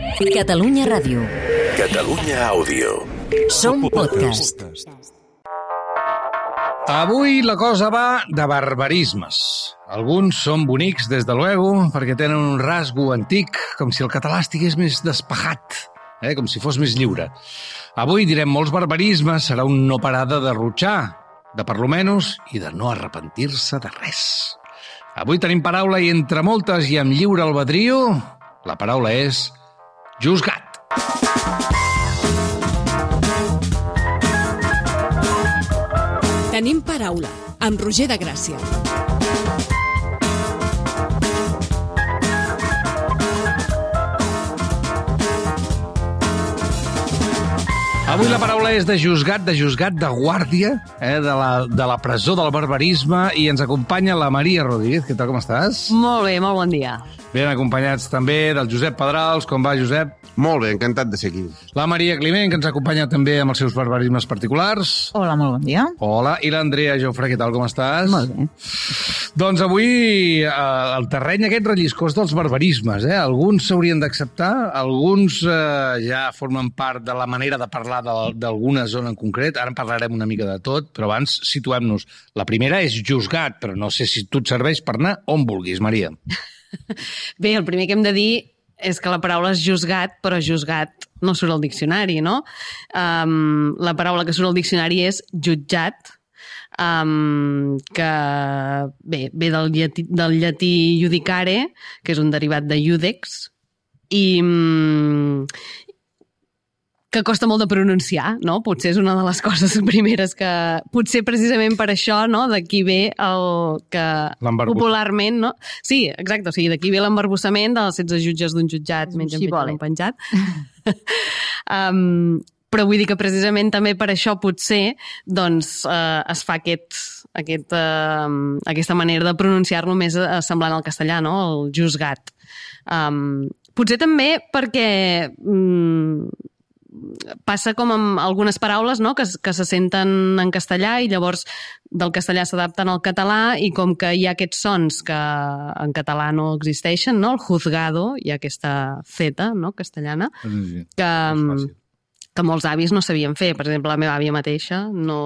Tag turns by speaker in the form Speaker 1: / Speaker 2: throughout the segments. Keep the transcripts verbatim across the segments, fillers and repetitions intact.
Speaker 1: Catalunya Ràdio.
Speaker 2: Catalunya Àudio.
Speaker 1: Som podcast.
Speaker 3: Avui la cosa va de barbarismes. Alguns són bonics, des de luego, perquè tenen un rasgo antic, com si el català estigués més despejat, eh? com si fos més lliure. Avui direm molts barbarismes, serà un no parar de derrotxar, de per lo menys, i de no arrepentir-se de res. Avui tenim paraula i entre moltes i amb lliure albedrío, la paraula és juzgat.
Speaker 4: Tenim paraula, amb Roger de Gràcia.
Speaker 3: Avui la paraula és de juzgat, de juzgat de guàrdia, eh, de, la, de la presó del barbarisme, i ens acompanya la Maria Rodríguez. Què tal, com estàs?
Speaker 5: Molt bé, molt bon dia.
Speaker 3: Ben acompanyats també del Josep Pedrals. Com va, Josep?
Speaker 6: Molt bé, encantat de ser aquí.
Speaker 3: La Maria Climent, que ens acompanya també amb els seus barbarismes particulars.
Speaker 7: Hola, molt bon dia.
Speaker 3: Hola. I l'Andrea Jofre, què tal, com estàs?
Speaker 7: Molt bé.
Speaker 3: Doncs avui eh, el terreny aquest relliscós dels barbarismes, eh? Alguns s'haurien d'acceptar, alguns eh, ja formen part de la manera de parlar d'alguna zona en concret. Ara en parlarem una mica de tot, però abans situem-nos. La primera és juzgat, però no sé si tu et serveix per anar on vulguis, Maria.
Speaker 5: Bé, el primer que hem de dir és que la paraula és juzgat, però juzgat no surt al diccionari, no? Um, la paraula que surt al diccionari és jutjat, um, que bé, ve del llatí, del llatí judicare, que és un derivat de iudex, i um, que costa molt de pronunciar, no? Potser és una de les coses primeres que... Potser precisament per això, no?, d'aquí ve el que popularment, no? Sí, exacte, o sigui, d'aquí ve l'embarbussament dels setze jutges d'un jutjat menys en fet un penjat. um, però vull dir que precisament també per això potser doncs, eh, es fa aquest, aquest, eh, aquesta manera de pronunciar-lo més eh, semblant al castellà, no?, el juzgat. Um, potser també perquè... Mm, passa com amb algunes paraules, no?, que, que se senten en castellà i llavors del castellà s'adapten al català, i com que hi ha aquests sons que en català no existeixen, no?, el juzgado, hi ha aquesta zeta, no?, castellana, sí, que, que molts avis no sabien fer. Per exemple, la meva àvia mateixa no...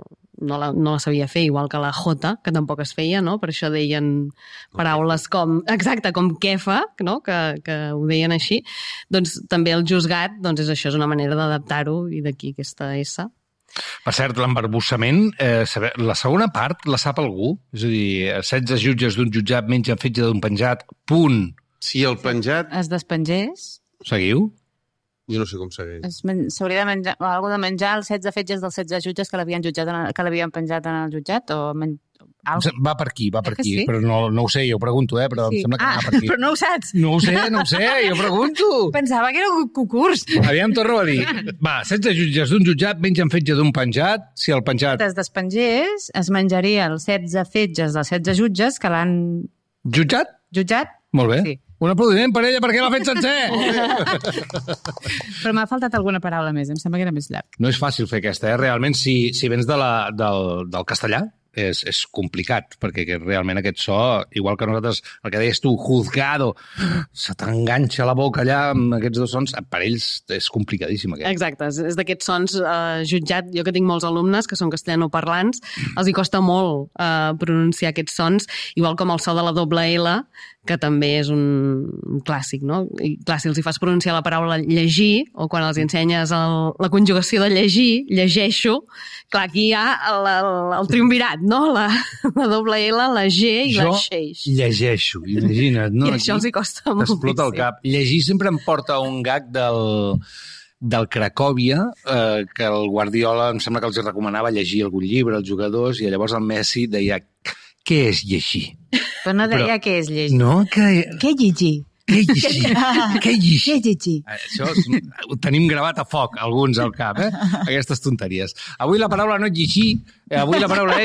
Speaker 5: No la, no la sabia fer, igual que la J, que tampoc es feia, no? Per això deien paraules com... Exacte, com quefa, no?, que, que ho deien així. Doncs també el juzgat, doncs és això, és una manera d'adaptar-ho, i d'aquí aquesta S.
Speaker 3: Per cert, l'embarbussament, eh, la segona part la sap algú? És a dir, setze jutges d'un jutjat mengen fetge d'un penjat, punt.
Speaker 6: Si el penjat...
Speaker 7: Es despengés...
Speaker 3: Seguiu?
Speaker 6: Jo no sé com segueix.
Speaker 7: S'hauria de menjar, o algo de menjar els setze fetges dels setze jutges que l'havien jutjat, que l'havien penjat en el jutjat, o... Men...
Speaker 3: Va per aquí, va per aquí,
Speaker 7: sí?
Speaker 3: Però no, no ho sé, jo pregunto, eh, però sí. Em sembla que
Speaker 7: ah,
Speaker 3: va per aquí.
Speaker 7: Però no ho saps?
Speaker 3: No ho sé, no ho sé, jo pregunto.
Speaker 7: Pensava que era un concurs.
Speaker 3: Aviam, torno a dir. Va, setze jutges d'un jutjat mengen fetge d'un penjat, si el penjat...
Speaker 7: Es despengés, es menjaria els setze fetges dels setze jutges que l'han...
Speaker 3: Jutjat?
Speaker 7: Jutjat?
Speaker 3: Molt bé. Sí. Un aplaudiment per ella perquè l'ha fet sencer.
Speaker 7: Però m'ha faltat alguna paraula més, em sembla que era més llarg.
Speaker 3: No és fàcil fer aquesta, eh? Realment, si, si vens de la, del, del castellà, és, és complicat, perquè realment aquest so, igual que nosaltres, el que deies tu, juzgado, se t'enganxa la boca allà amb aquests dos sons, per ells és complicadíssim aquest.
Speaker 5: Exacte, és, és d'aquests sons eh, jutjat. Jo que tinc molts alumnes que són castellanoparlants, els hi costa molt eh, pronunciar aquests sons, igual com el so de la doble L, que també és un, un clàssic, no? I clar, si els hi fas pronunciar la paraula llegir, o quan els ensenyes el, la conjugació de llegir, llegeixo, clar, aquí hi ha el, el, el triumvirat, no? La, la doble L, la G i
Speaker 3: jo
Speaker 5: la xeix.
Speaker 3: Jo llegeixo, imagina't, no?
Speaker 5: I això els hi costa molt.
Speaker 3: T'explota el cap. Llegir sempre em porta un gag del... del Cracòvia, eh, que el Guardiola em sembla que els recomanava llegir algun llibre als jugadors, i llavors el Messi deia, què és llegir?
Speaker 7: Però no deia Però, què és llegir.
Speaker 3: No, que...
Speaker 7: Què llegir?
Speaker 3: Què llegir? Què llegir?
Speaker 7: Què llegir?
Speaker 3: Això és, ho tenim gravat a foc, alguns al cap, eh? Aquestes tonteries. Avui la paraula no és llegir, avui la paraula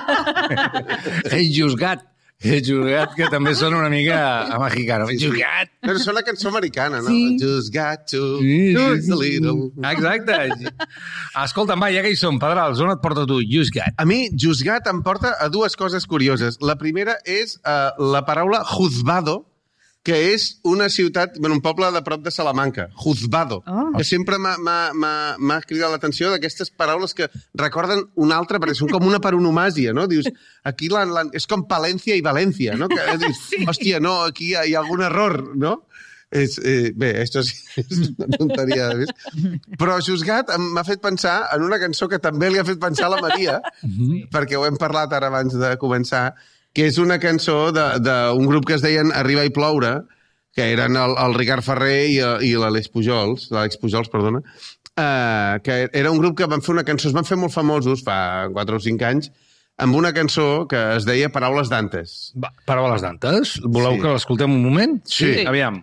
Speaker 3: és... és juzgat. És juzgat, que també sona una mica a mexicano. Juzgat.
Speaker 6: Però sona cançó americana, no?
Speaker 3: Sí.
Speaker 6: Just got to,
Speaker 3: sí,
Speaker 6: just
Speaker 3: sí,
Speaker 6: a little.
Speaker 3: Exacte. Escolta'm, va, ja que hi som, Pedrals, on et porta tu? Juzgat.
Speaker 6: A mi, juzgat em porta a dues coses curioses. La primera és uh, la paraula juzgado, que és una ciutat, bueno, un poble de prop de Salamanca, Juzgado, oh. que sempre m'ha cridat l'atenció d'aquestes paraules que recorden una altra, perquè són com una paronomàsia, no? Dius, aquí la, la, és com Palència i València, no? Que dius, sí. Hòstia, no, aquí hi ha, hi ha algun error, no? És, eh, bé, això és, és una tonteria, ves? Però Juzgat m'ha fet pensar en una cançó que també li ha fet pensar a la Maria, perquè ho hem parlat ara abans de començar, que és una cançó d'un grup que es deien Arriba i ploure, que eren el, el Ricard Ferrer i, i l'Àlex Pujols, l'Àlex Pujols, perdona, eh, que era un grup que van fer una cançó, es van fer molt famosos fa quatre o cinc anys, amb una cançó que es deia Paraules d'Antes.
Speaker 3: Paraules d'Antes? Voleu sí. que l'escoltem un moment?
Speaker 6: Sí.
Speaker 3: sí. Aviam.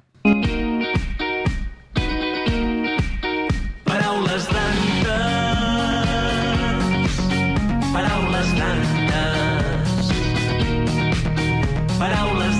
Speaker 8: Paraules d'antes, paraules d'antes, paraules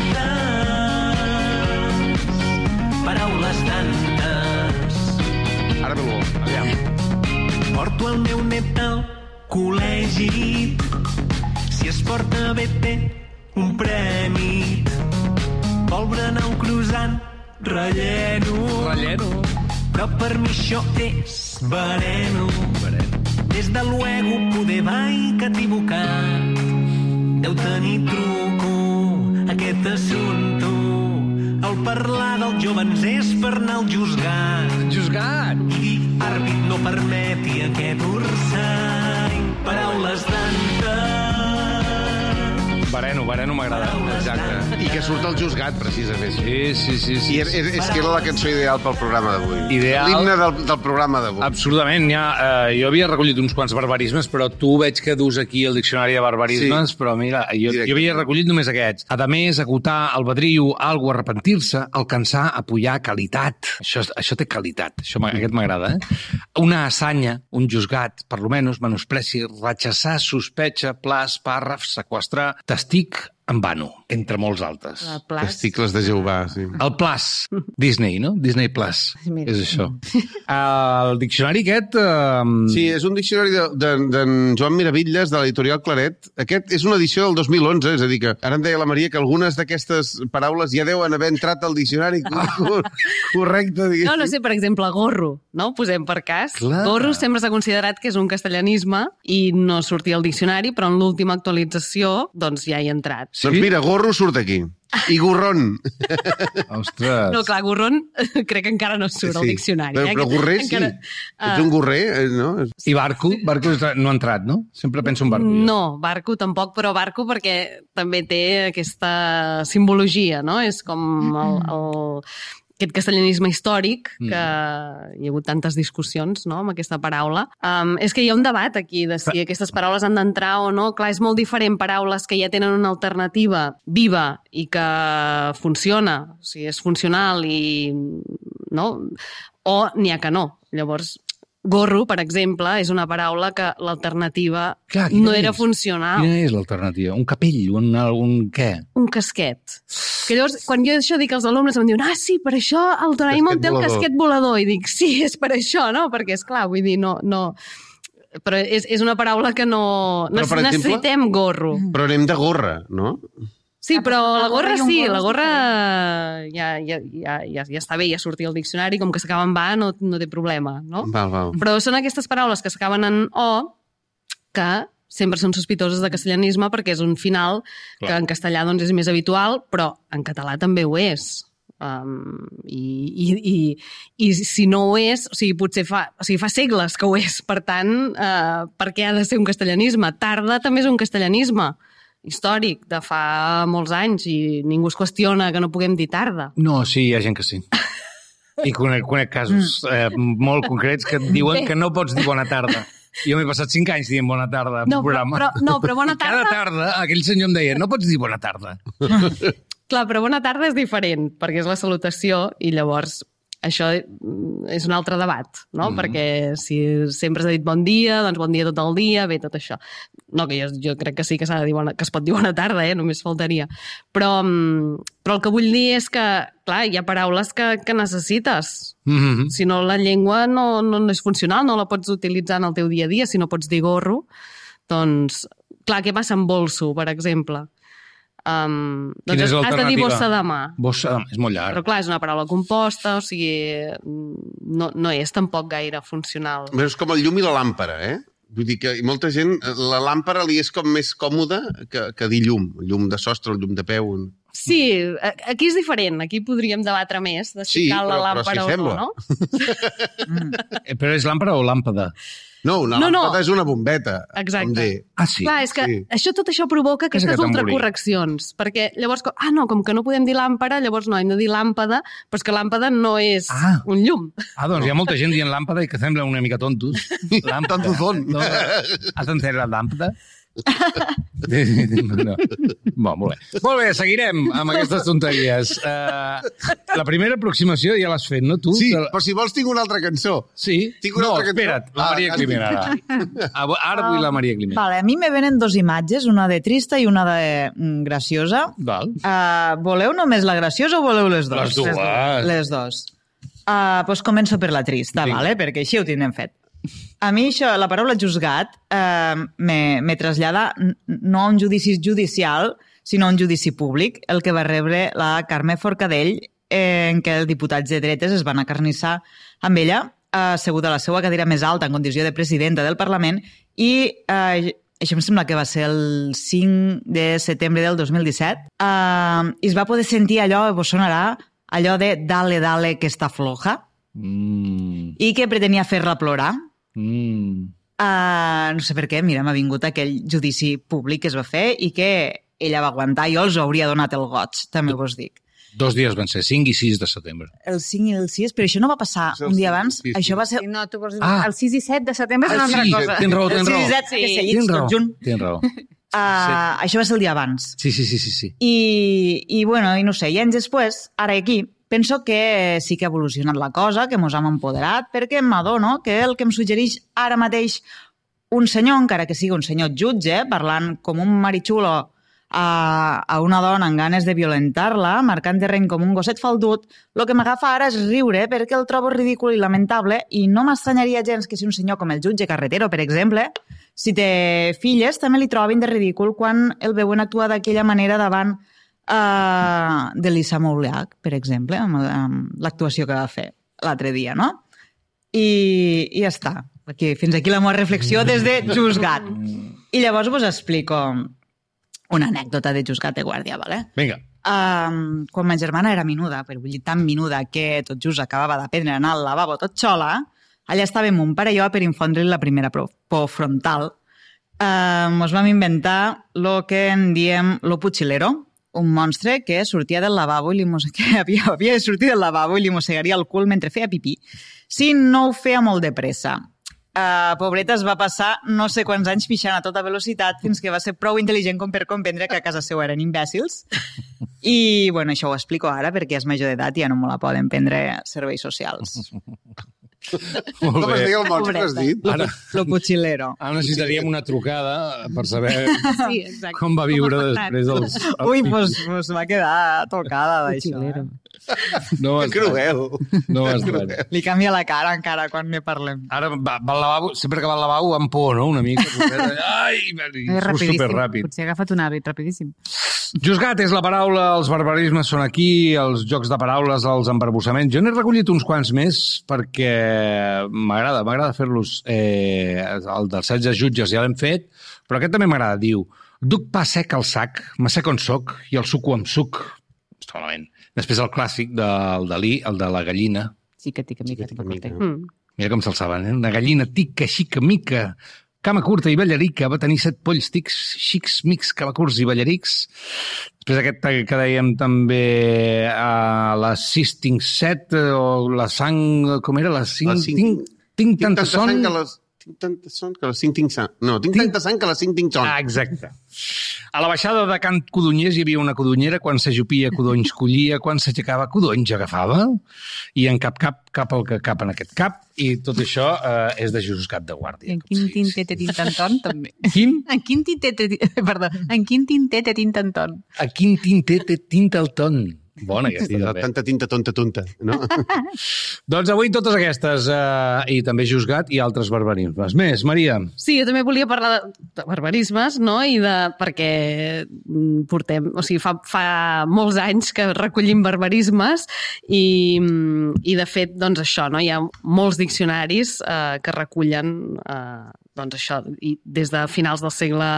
Speaker 8: d'antes, paraules d'antes.
Speaker 3: Ara ve l'ou, aviam.
Speaker 8: Porto el meu net al col·legi, si es porta bé té un premi. Vol berenar un croissant relleno.
Speaker 3: Relleno.
Speaker 8: Però per mi això és veneno.
Speaker 3: Veneno.
Speaker 8: Des de luego poder vai que t'he equivocat. Deu tenir truco aquest assumpte. El parlar dels jovens és per anar al juzgat.
Speaker 3: Juzgat!
Speaker 8: I dir, àrbit, no permeti aquest ursany. Paraules d'antes.
Speaker 3: Vereno, Vereno m'agrada, exacte.
Speaker 6: I que surt al Juzgat, precisament.
Speaker 3: Sí, sí, sí. sí.
Speaker 6: I és, és, és que era la cançó ideal pel programa d'avui.
Speaker 3: Ideal.
Speaker 6: L'himne del, del programa d'avui.
Speaker 3: Absolutament. Ja, eh, jo havia recollit uns quants barbarismes, però tu veig que dus aquí el diccionari de barbarismes, sí. però mira, jo, jo havia recollit només aquests. A més, acotar, el badriu, algo, arrepentir-se, alcançar, apoyar, qualitat. Això, això té qualitat, això, aquest m'agrada, eh? Una hassanya, un juzgat, per lo menos, menospreci, rechaçar, sospecha, plaç, pàrraf, seqüestrar, estic en vano, entre molts altres.
Speaker 6: Testicles de Jehovà, sí.
Speaker 3: El Plus, Disney, no? Disney Plus,
Speaker 7: Mira.
Speaker 3: és això. El diccionari aquest... Um...
Speaker 6: Sí, és un diccionari d'en de, de, Joan Miravitlles, de l'editorial Claret. Aquest és una edició del dos mil onze, és a dir que ara em deia la Maria que algunes d'aquestes paraules ja deuen haver entrat al diccionari correcte, diguéssim.
Speaker 5: No, no sé, per exemple, gorro, no? Ho posem per cas.
Speaker 3: Clar.
Speaker 5: Gorro sempre s'ha considerat que és un castellanisme i no sortia al diccionari, però en l'última actualització doncs ja hi ha entrat.
Speaker 6: Sí? Doncs mira, gorro surt aquí. I gorron.
Speaker 3: Ostres.
Speaker 5: No, clar, gorron crec que encara no surt al
Speaker 6: sí.
Speaker 5: diccionari.
Speaker 6: Però,
Speaker 5: eh?
Speaker 6: però gorrer sí.
Speaker 5: Encara...
Speaker 6: Ets un gorrer, no?
Speaker 3: I barco? Barco no ha entrat, no? Sempre penso en barco. Jo.
Speaker 5: No, barco tampoc, però barco perquè també té aquesta simbologia, no? És com el... el... aquest castellanisme històric, que mm. hi ha hagut tantes discussions, no?, amb aquesta paraula. Um, és que hi ha un debat aquí de si aquestes paraules han d'entrar o no. Clar, és molt diferent paraules que ja tenen una alternativa viva i que funciona, o sigui, és funcional i... no? O n'hi ha que no. Llavors, gorro, per exemple, és una paraula que l'alternativa no era
Speaker 3: és?
Speaker 5: funcional.
Speaker 3: Quina és l'alternativa? Un capell? Un, un què?
Speaker 5: Un casquet. Que llavors, quan jo això dic als alumnes, em diuen, ah, sí, per això el Doraemon té el casquet volador. I dic, sí, és per això, no? Perquè, esclar, vull dir, no... no... Però és, és una paraula que no...
Speaker 6: Però, per
Speaker 5: necessitem
Speaker 6: exemple,
Speaker 5: gorro.
Speaker 6: Però anem de gorra, no?
Speaker 5: Sí, però la gorra sí, la gorra ja, ja, ja, ja, ja està bé, ja sortia al diccionari, com que s'acaba en va no, no té problema, no?
Speaker 6: Val, val.
Speaker 5: Però són aquestes paraules que s'acaben en o que sempre són sospitoses de castellanisme perquè és un final Clar. que en castellà doncs, és més habitual, però en català també ho és. Um, i, i, i, i si no ho és, o sigui, potser fa, o sigui, fa segles que ho és, per tant, uh, per què ha de ser un castellanisme? Tarda també és un castellanisme històric, de fa molts anys, i ningú es qüestiona que no puguem dir tarda.
Speaker 3: No, sí, hi ha gent que sí. I conec, conec casos eh, molt concrets que et diuen que no pots dir bona tarda. Jo m'he passat cinc anys dient bona tarda en
Speaker 5: no,
Speaker 3: un programa.
Speaker 5: Però, no, però bona tarda...
Speaker 3: Cada tarda aquell senyor em deia, no pots dir bona tarda.
Speaker 5: Clar, però bona tarda és diferent, perquè és la salutació i llavors això és un altre debat, no? Mm-hmm. Perquè si sempre s'ha dit bon dia, doncs bon dia tot el dia, bé, tot això. No, que jo, jo crec que sí que s'ha de dir bona, que es pot dir bona tarda, eh? Només faltaria. Però, però el que vull dir és que, clar, hi ha paraules que, que necessites. Mm-hmm. Si no, la llengua no, no, no és funcional, no la pots utilitzar en el teu dia a dia. Si no pots dir gorro, doncs... Clar, què passa amb bolso, per exemple? Um,
Speaker 3: Quina
Speaker 5: doncs
Speaker 3: és
Speaker 5: has de dir
Speaker 3: l'alternativa?
Speaker 5: bossa de mà.
Speaker 3: Bossa de mà, és molt llarg.
Speaker 5: Però clar, és una paraula composta, o sigui, no, no és tampoc gaire funcional.
Speaker 6: Però és com el llum i la làmpara, eh? Vull dir que molta gent, la làmpara li és com més còmoda que, que dir llum. Llum de sostre, llum de peu.
Speaker 5: Sí, aquí és diferent. Aquí podríem debatre més de si
Speaker 6: Sí,
Speaker 5: cal la
Speaker 6: però- però
Speaker 5: làmpara
Speaker 6: si
Speaker 5: o no,
Speaker 6: sembla.
Speaker 5: no?
Speaker 3: Eh, Però és làmpara o làmpada?
Speaker 6: No, una
Speaker 5: No, no.
Speaker 6: làmpada és una bombeta.
Speaker 5: Exacte.
Speaker 6: Com dir.
Speaker 3: Ah, sí?
Speaker 5: Clar, és que
Speaker 6: sí.
Speaker 5: això, tot això provoca
Speaker 3: Què és
Speaker 5: aquestes
Speaker 3: aquest embolic?
Speaker 5: ultracorreccions, perquè llavors, com- ah, no, com que no podem dir làmpara, llavors no, hem de dir làmpada, però és que làmpada no és
Speaker 3: Ah.
Speaker 5: un llum.
Speaker 3: Ah, doncs hi ha molta gent dient làmpada i que sembla una mica tontos. Làmpada.
Speaker 6: Tontuzón.
Speaker 3: No, has d'encendre la làmpada? No. Bon, molt bé. Molt bé, seguirem amb aquestes tonteries. Uh, la primera aproximació ja l'has fet, no? Tu?
Speaker 6: Sí,
Speaker 3: Te la-
Speaker 6: però si vols tinc una altra cançó.
Speaker 3: Sí?
Speaker 6: Tinc una
Speaker 3: no,
Speaker 6: altra cançó.
Speaker 3: espera't, la
Speaker 6: Ah,
Speaker 3: Maria
Speaker 6: ah,
Speaker 3: Climent ara. Ara ara vull la Maria Climent.
Speaker 9: Vale, a mi me venen dos imatges, una de trista i una de mm, graciosa.
Speaker 3: Val.
Speaker 9: Uh, voleu només la graciosa o voleu les dues?
Speaker 3: Les dues.
Speaker 9: Les dues. Uh, doncs començo per la trista,
Speaker 3: Vinga.
Speaker 9: vale? Perquè així ho tindrem fet. A mi això, la paraula juzgat eh, me, me trasllada n- no a un judici judicial, sinó a un judici públic, el que va rebre la Carme Forcadell, eh, en què els diputats de dretes es van acarnissar amb ella, eh, asseguda a la seva cadira més alta en condició de presidenta del Parlament, i eh, això em sembla que va ser el cinc de setembre del dos mil disset, eh, i es va poder sentir allò, vos sonarà, allò de dale, dale, que està floja,
Speaker 3: Mm,
Speaker 9: i que pretenia fer-la plorar.
Speaker 3: mm.
Speaker 9: Uh, no sé per què, mira, m'ha vingut aquell judici públic que es va fer i que ella va aguantar. Jo els hauria donat el goig, també vos dic.
Speaker 3: Dos dies van ser, cinc i sis de setembre.
Speaker 9: El cinc i el sis, però això no va passar
Speaker 6: Sí,
Speaker 9: un dia
Speaker 6: sí,
Speaker 9: abans.
Speaker 6: sí, sí.
Speaker 9: Això va ser...
Speaker 7: Sí, no, tu vols dir...
Speaker 3: Ah.
Speaker 7: El sis i set de setembre és una
Speaker 3: Ah,
Speaker 7: altra
Speaker 3: sí,
Speaker 7: cosa.
Speaker 3: tens raó, tens
Speaker 9: El sis
Speaker 3: raó.
Speaker 9: i set, que seguits,
Speaker 3: Tens raó,
Speaker 9: tot junt.
Speaker 3: tens raó.
Speaker 9: Uh, això va ser el dia abans.
Speaker 3: Sí, sí, sí, sí, sí.
Speaker 9: I, i bueno, i no sé, i anys després, ara aquí, penso que sí que ha evolucionat la cosa, que mos hem empoderat, perquè m'adono que el que em suggereix ara mateix un senyor, encara que sigui un senyor jutge, parlant com un marichulo a, a una dona amb ganes de violentar-la, marcant terreny com un gosset faldut, el que m'agafa ara és riure perquè el trobo ridícul i lamentable i no m'estranyaria gens que si un senyor com el jutge Carretero, per exemple, si té filles, també li trobin de ridícul quan el veuen actuar d'aquella manera davant uh, de l'Issa Mouliac, per exemple, amb, amb l'actuació que va fer l'altre dia, no? I, i ja està. Aquí, fins aquí la meva reflexió des de Juzgat. I llavors vos explico una anècdota de Juzgat de Guàrdia, vale?
Speaker 3: Vinga.
Speaker 9: Um, quan ma germana era menuda, per vull dir tan menuda que tot just acabava d'aprendre a anar al lavabo tot xola, allà estàvem un pare i jo per infondre la primera por frontal. Uh, mos vam inventar lo que en diem lo puchilero, un monstre que sortia del lavabo i li mos... que havia, havia de sortir del lavabo i li mossegaria el cul mentre feia pipí, si no ho feia molt de pressa. Uh, pobreta es va passar no sé quants anys pixant a tota velocitat fins que va ser prou intel·ligent com per comprendre que a casa seu eren imbècils. I, bueno, això ho explico ara perquè és major d'edat i ja no me la poden prendre serveis socials.
Speaker 3: Molt
Speaker 6: Com es
Speaker 3: bé.
Speaker 6: deia el monstre que has dit?
Speaker 9: Lo,
Speaker 3: Ara-
Speaker 9: lo puchilero.
Speaker 3: Ara necessitaríem una trucada per saber
Speaker 5: Sí, exacte.
Speaker 3: com va viure
Speaker 5: Com ha afectat.
Speaker 3: després dels...
Speaker 9: Ui, pues, pues va quedar tocada d'això. Eh?
Speaker 3: No
Speaker 6: Que cruel.
Speaker 3: No m'estranya.
Speaker 9: Li canvia la cara encara quan ne parlem.
Speaker 3: Ara va, va al lavabo, sempre que va al lavabo amb por, no? Una mica. Ai, i
Speaker 7: És
Speaker 3: surt
Speaker 7: rapidíssim.
Speaker 3: superràpid.
Speaker 7: Potser ha agafat un hàbit, rapidíssim.
Speaker 3: Juzgat és la paraula, els barbarismes són aquí, els jocs de paraules, els embarbussaments. Jo n'he recollit uns quants més perquè m'agrada, m'agrada fer-los. Eh, el dels setze jutges ja l'hem fet, però aquest també m'agrada. Diu, duc pa sec al sac, m'assec on soc i el suco amb suc. Està malament. Després el clàssic del Dalí, el de la gallina.
Speaker 7: Sí que tica mica.
Speaker 6: Tica, mica.
Speaker 5: Mm.
Speaker 3: Mira com se'l saben, eh? Una gallina tica, xica, mica, cama curta i ballarica, va tenir set polls tics, xics, mics, cama curts i ballarics. Després aquest que dèiem també a la sis tinc set, o la sang, com era? La cinc,
Speaker 6: La cinc-
Speaker 3: tinc, tinc tanta son...
Speaker 6: sang que les... Tinc tanta son que les cinc tinc sang. No, tinc tanta sang que les cinc tinc son.
Speaker 3: Ah, exacte. A la baixada de Can Codonyers hi havia una codonyera, quan s'ajupia codonys collia, quan s'aixecava codonys agafava, i en cap cap, cap el que cap en aquest cap, i tot això eh, és de Juzgat de Guàrdia.
Speaker 7: En quin tintet te tintanton, també.
Speaker 3: Quin?
Speaker 7: En quin tintet te... Perdó, en quin tintet te tintanton.
Speaker 3: A quin tinter té tinta el ton? Bona aquesta,
Speaker 6: Sí,
Speaker 3: també.
Speaker 6: tanta tinta tonta tonta, no?
Speaker 3: Doncs avui totes aquestes, eh, i també juzgat, i altres barbarismes. Més, Maria.
Speaker 5: Sí, jo també volia parlar de, de barbarismes, no? I de, perquè mm, portem, o sigui, fa, fa molts anys que recollim barbarismes i, mm, i de fet, doncs això, no? Hi ha molts diccionaris eh, que recullen eh, doncs això, i des de finals del segle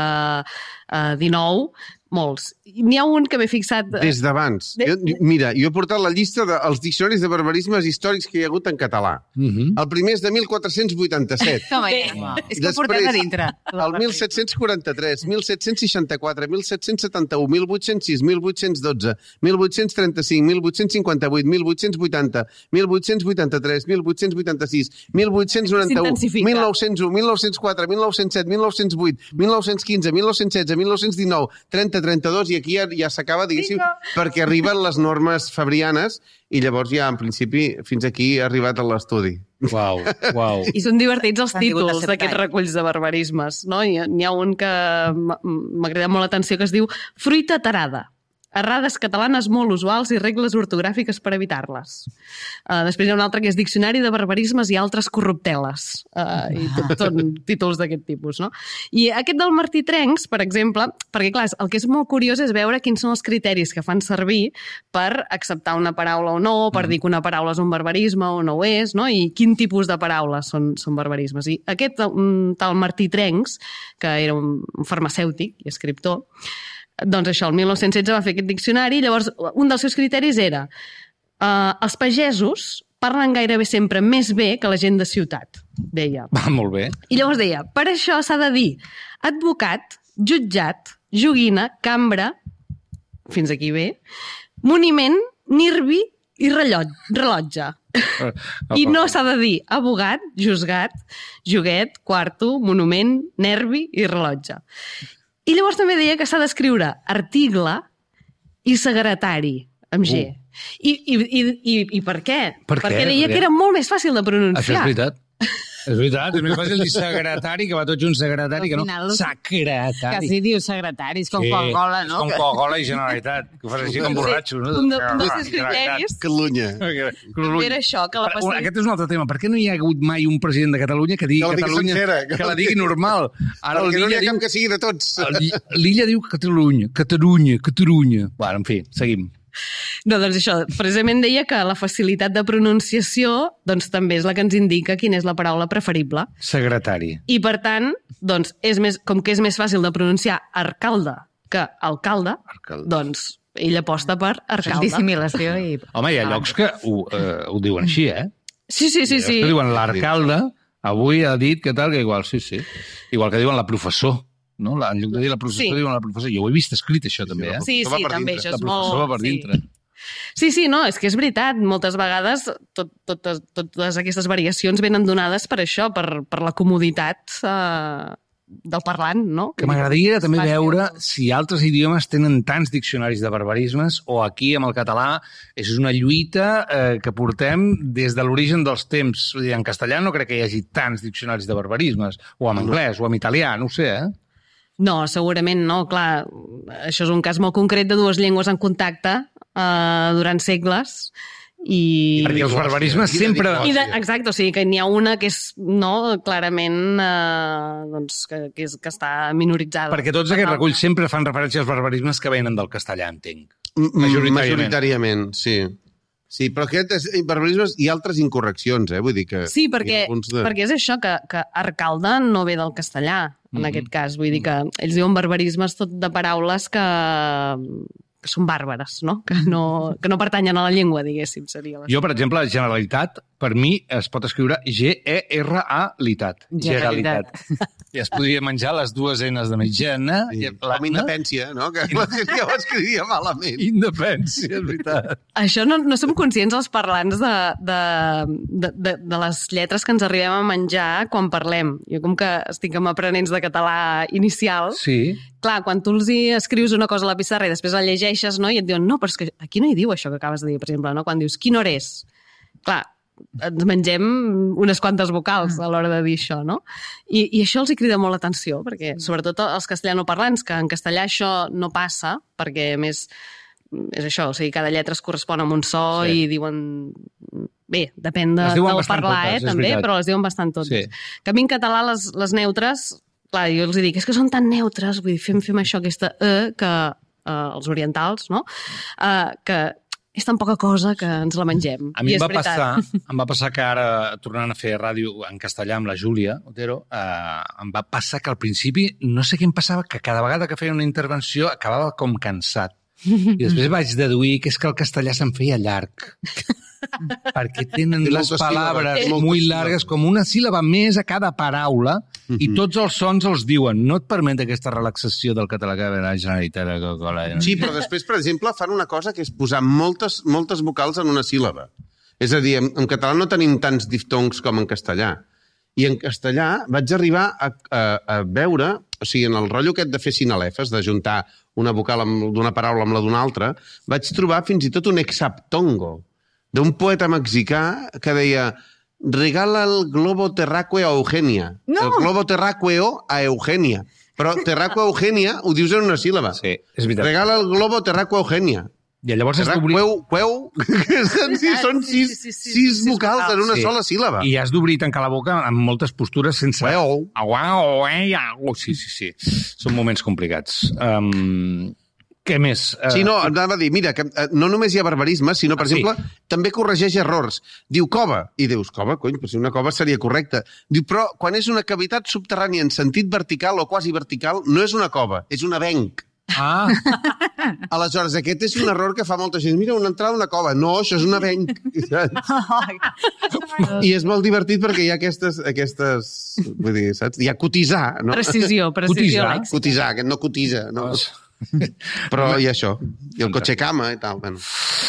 Speaker 5: eh, dinou, molts. N'hi ha un que m'he fixat...
Speaker 6: Des d'abans.
Speaker 5: De-
Speaker 6: Jo, mira, jo he portat la llista dels diccionaris de barbarismes històrics que hi ha hagut en català.
Speaker 3: Uh -huh.
Speaker 6: El primer és de mil quatre-cents vuitanta-set.
Speaker 7: Toma, ja. És que ho portem a dintre.
Speaker 6: El disset quaranta-tres, disset seixanta-quatre, disset setanta-u, divuit zero sis, divuit dotze, divuit trenta-cinc, divuit cinquanta-vuit, divuit vuitanta, divuit vuitanta-tres, divuit vuitanta-sis, divuit noranta-u,
Speaker 5: S'intensifica.
Speaker 6: mil nou-cents u, mil nou-cents quatre, mil nou-cents set, mil nou-cents vuit, mil nou-cents quinze, mil nou-cents setze, mil nou-cents dinou, trenta, trenta-dos, i aquí ja, ja s'acaba, diguéssim, perquè arriben les normes fabrianes i llavors ja, en principi, fins aquí ha arribat a l'estudi.
Speaker 3: Uau, uau.
Speaker 5: I són divertits els
Speaker 7: S'han tingut
Speaker 5: títols
Speaker 7: de set
Speaker 5: d'aquests
Speaker 7: anys.
Speaker 5: reculls de barbarismes, no? Hi ha, n'hi ha un que m'ha m'ha cridat molt l'atenció que es diu fruita tarada. Errades catalanes molt usuals i regles ortogràfiques per evitar-les. Uh, després hi ha un altre que és Diccionari de barbarismes i altres corrupteles. Uh, I tot són títols d'aquest tipus, no? I aquest del Martí Trencs, per exemple, perquè clar, el que és molt curiós és veure quins són els criteris que fan servir per acceptar una paraula o no, per dir que una paraula és un barbarisme o no ho és, no? I quin tipus de paraules són, són barbarismes. I aquest un tal Martí Trencs, que era un farmacèutic i escriptor, doncs això, el mil nou-cents setze va fer aquest diccionari i llavors un dels seus criteris era uh, els pagesos parlen gairebé sempre més bé que la gent de ciutat, deia.
Speaker 3: Va, molt bé.
Speaker 5: I llavors deia, per això s'ha de dir advocat, jutjat, joguina, cambra, fins aquí bé, moniment, nirvi i rellotge. rellotge. I no s'ha de dir abogat, juzgat, joguet, quarto, monument, nervi i rellotge. I llavors també deia que s'ha d'escriure article i secretari, amb G.
Speaker 3: Uh.
Speaker 5: I, i, i, i, I per què?
Speaker 3: Per
Speaker 5: Perquè
Speaker 3: què?
Speaker 5: deia
Speaker 3: Per què?
Speaker 5: que era molt més fàcil de
Speaker 3: Això
Speaker 5: pronunciar.
Speaker 3: és veritat. És veritat, és més fàcil dir secretari, que va tot junt secretari, que no
Speaker 7: Al final,
Speaker 3: secretari.
Speaker 7: Quasi diu secretari, és com Coca-Cola,
Speaker 3: És
Speaker 7: no?
Speaker 3: com Coca-Cola i Generalitat, que ho fas així com borratxo, no?
Speaker 5: Un de- un dels
Speaker 3: Ah,
Speaker 5: seus criteris
Speaker 6: Catalunya.
Speaker 3: Catalunya.
Speaker 5: era això, que la
Speaker 3: Per-
Speaker 5: facilitat...
Speaker 3: Aquest és un altre tema. Per què no hi ha hagut mai un president de Catalunya que digui
Speaker 6: Que la digui
Speaker 3: Catalunya,
Speaker 6: sencera, que
Speaker 3: que
Speaker 6: la
Speaker 3: la digui
Speaker 6: digui-
Speaker 3: normal? Ara
Speaker 6: Perquè no n'hi
Speaker 3: l'Illa
Speaker 6: ha
Speaker 3: diu...
Speaker 6: cap que sigui de tots.
Speaker 3: el- L'Illa diu Catalunya, Catalunya, Catalunya. Bueno, en fi, seguim.
Speaker 5: No, doncs això, precisament deia que la facilitat de pronunciació doncs, també és la que ens indica quina és la paraula preferible.
Speaker 3: Secretari.
Speaker 5: I, per tant, doncs, és més, com que és més fàcil de pronunciar arcalde que alcalde,
Speaker 3: Alcalde.
Speaker 5: doncs ell aposta per arcalde.
Speaker 7: Dissimulació i...
Speaker 3: Home, hi ha llocs que ho, eh, ho diuen així, eh?
Speaker 5: Sí, sí, sí.
Speaker 3: Hi ha llocs
Speaker 5: sí.
Speaker 3: que diuen l'arcalde, avui ha dit que tal, que igual, sí, sí. Igual que diuen la professor, no? La, en lloc de dir la professor,
Speaker 5: Sí.
Speaker 3: diuen la professor. Jo ho he vist escrit, això, també, eh?
Speaker 5: Sí,
Speaker 6: Això va
Speaker 5: sí,
Speaker 6: per
Speaker 5: també,
Speaker 6: dintre.
Speaker 5: això
Speaker 3: La
Speaker 5: és molt...
Speaker 3: professor va per
Speaker 5: sí.
Speaker 3: dintre.
Speaker 5: Sí, sí, no, és que és veritat. Moltes vegades tot, totes, totes aquestes variacions venen donades per això, per, per la comoditat eh, del parlant, no?
Speaker 3: Que m'agradaria també
Speaker 5: Fàcil.
Speaker 3: veure si altres idiomes tenen tants diccionaris de barbarismes o aquí, amb el català, és una lluita eh, que portem des de l'origen dels temps. Vull dir, en castellà no crec que hi hagi tants diccionaris de barbarismes, o en anglès, o en italià, no ho sé, eh?
Speaker 5: No, segurament no. Clar, això és un cas molt concret de dues llengües en contacte eh, durant segles i...
Speaker 3: Perquè els barbarismes
Speaker 6: Quina
Speaker 3: sempre...
Speaker 5: I de, exacte, o sigui que n'hi ha una que és no, clarament eh, doncs, que, que, és, que està minoritzada.
Speaker 3: Perquè tots aquests reculls sempre fan referència als barbarismes que venen del castellà, entenc.
Speaker 6: Majoritàriament.
Speaker 3: Majoritàriament.
Speaker 6: Majoritàriament, sí. Sí, però aquest és barbarismes i altres incorreccions, eh? Vull dir que...
Speaker 5: Sí, perquè,
Speaker 6: hi ha alguns de...
Speaker 5: perquè és això, que, que arcalde no ve del castellà, en
Speaker 3: Mhm.
Speaker 5: aquest cas. Vull dir que ells diuen barbarismes tot de paraules que, que són bàrbares, no? Que, no? que no pertanyen a la llengua, diguéssim, seria la...
Speaker 3: Jo, per exemple, Generalitat, per mi es pot escriure G E R A litat.
Speaker 7: Generalitat.
Speaker 3: I es podria menjar les dues enes de mitjana.
Speaker 6: Sí.
Speaker 3: i la-
Speaker 6: Com independència, no? Que la gent ja ho escrivia malament.
Speaker 3: Independència, és veritat.
Speaker 5: Això no, no som conscients els parlants de, de, de, de, de les lletres que ens arribem a menjar quan parlem. Jo com que estic amb aprenents de català inicial,
Speaker 3: Sí.
Speaker 5: clar, quan tu els hi escrius una cosa a la pissarra i després la llegeixes, no? I et diuen, no, però és que aquí no hi diu això que acabes de dir, per exemple, no? Quan dius, quina hora és? Clar, ens mengem unes quantes vocals a l'hora de dir això, no? I, i això els hi crida molt l'atenció, perquè sobretot els castellanoparlants, que en castellà això no passa, perquè a més és això, o sigui, cada lletra es correspon amb un so
Speaker 3: Sí.
Speaker 5: i diuen... Bé, depèn de,
Speaker 3: Les diuen
Speaker 5: del
Speaker 3: bastant
Speaker 5: parlar,
Speaker 3: totes,
Speaker 5: eh,
Speaker 3: és
Speaker 5: també,
Speaker 3: veritat.
Speaker 5: però les diuen bastant totes.
Speaker 3: Sí.
Speaker 5: Que a mi en català les, les neutres, clar, jo els dic, és que són tan neutres, vull dir, fem, fem això, aquesta E, que eh, els orientals, no? Eh, que és tan poca cosa que ens la mengem.
Speaker 3: A mi
Speaker 5: I
Speaker 3: em
Speaker 5: és
Speaker 3: va,
Speaker 5: veritat.
Speaker 3: passar, em va passar que ara, tornant a fer ràdio en castellà amb la Júlia Otero, eh, em va passar que al principi, no sé què em passava, que cada vegada que feia una intervenció acabava com cansat. I després vaig deduir que és que el castellà se'm feia llarg. Perquè tenen
Speaker 6: Té
Speaker 3: les
Speaker 6: moltes
Speaker 3: paraules
Speaker 6: síl·labes, moltes
Speaker 3: molt
Speaker 6: síl·labes.
Speaker 3: llargues, com una síl·laba més a cada paraula, i
Speaker 6: Mhm.
Speaker 3: tots els sons els diuen. No et permet aquesta relaxació del català que ve la Generalitat de Coca-Cola.
Speaker 6: Sí, però després, per exemple, fan una cosa que és posar moltes, moltes vocals en una síl·laba. És a dir, en, en català no tenim tants diftongs com en castellà. I en castellà vaig arribar a, a, a veure, o sigui, en el rotllo aquest de fer sinalefes, de juntar una vocal amb- d'una paraula amb la d'una altra, vaig trobar fins i tot un hexaptongo d'un poeta mexicà que deia regala el globo terráqueo a Eugenia.
Speaker 9: No!
Speaker 6: El globo terráqueo a Eugenia. Però terráqueo a Eugenia ho dius en una síl·laba.
Speaker 3: Sí, és veritat.
Speaker 6: Regala el globo terráqueo a Eugenia.
Speaker 3: I llavors has d'obrir...
Speaker 6: Terráqueo, cueu, que són, sí, són
Speaker 5: Sí,
Speaker 6: sis,
Speaker 5: sí, sí, sí,
Speaker 6: sis
Speaker 5: sis
Speaker 6: vocals en una
Speaker 3: Sí.
Speaker 6: sola síl·laba.
Speaker 3: I has d'obrir i tancar la boca amb moltes postures sense...
Speaker 6: Uau.
Speaker 3: Uau, eh, au. Sí, sí, sí. Són moments complicats. Um, què més? Uh,
Speaker 6: Sí, no, anava a dir, mira, que eh, no només hi ha barbarisme, sinó, per
Speaker 3: Ah, sí?
Speaker 6: exemple, també corregeix errors. Diu cova, i dius, cova, cony, però si una cova seria correcta. Diu, però quan és una cavitat subterrània en sentit vertical o quasi vertical, no és una cova, és un avenc.
Speaker 3: Ah,
Speaker 6: Aleshores, aquest és un error que fa molta gent. Mira, una entrada a una cova. No, això és un avenc. I és molt divertit perquè hi ha aquestes... aquestes vull dir, saps? Hi ha cotitzar, no?
Speaker 5: Precisió, precisió
Speaker 3: Cotitzar?
Speaker 5: lèxica.
Speaker 6: Cotitzar, aquest no cotitza, no? Però hi ha això. I el cotxe cama i tal. Bueno.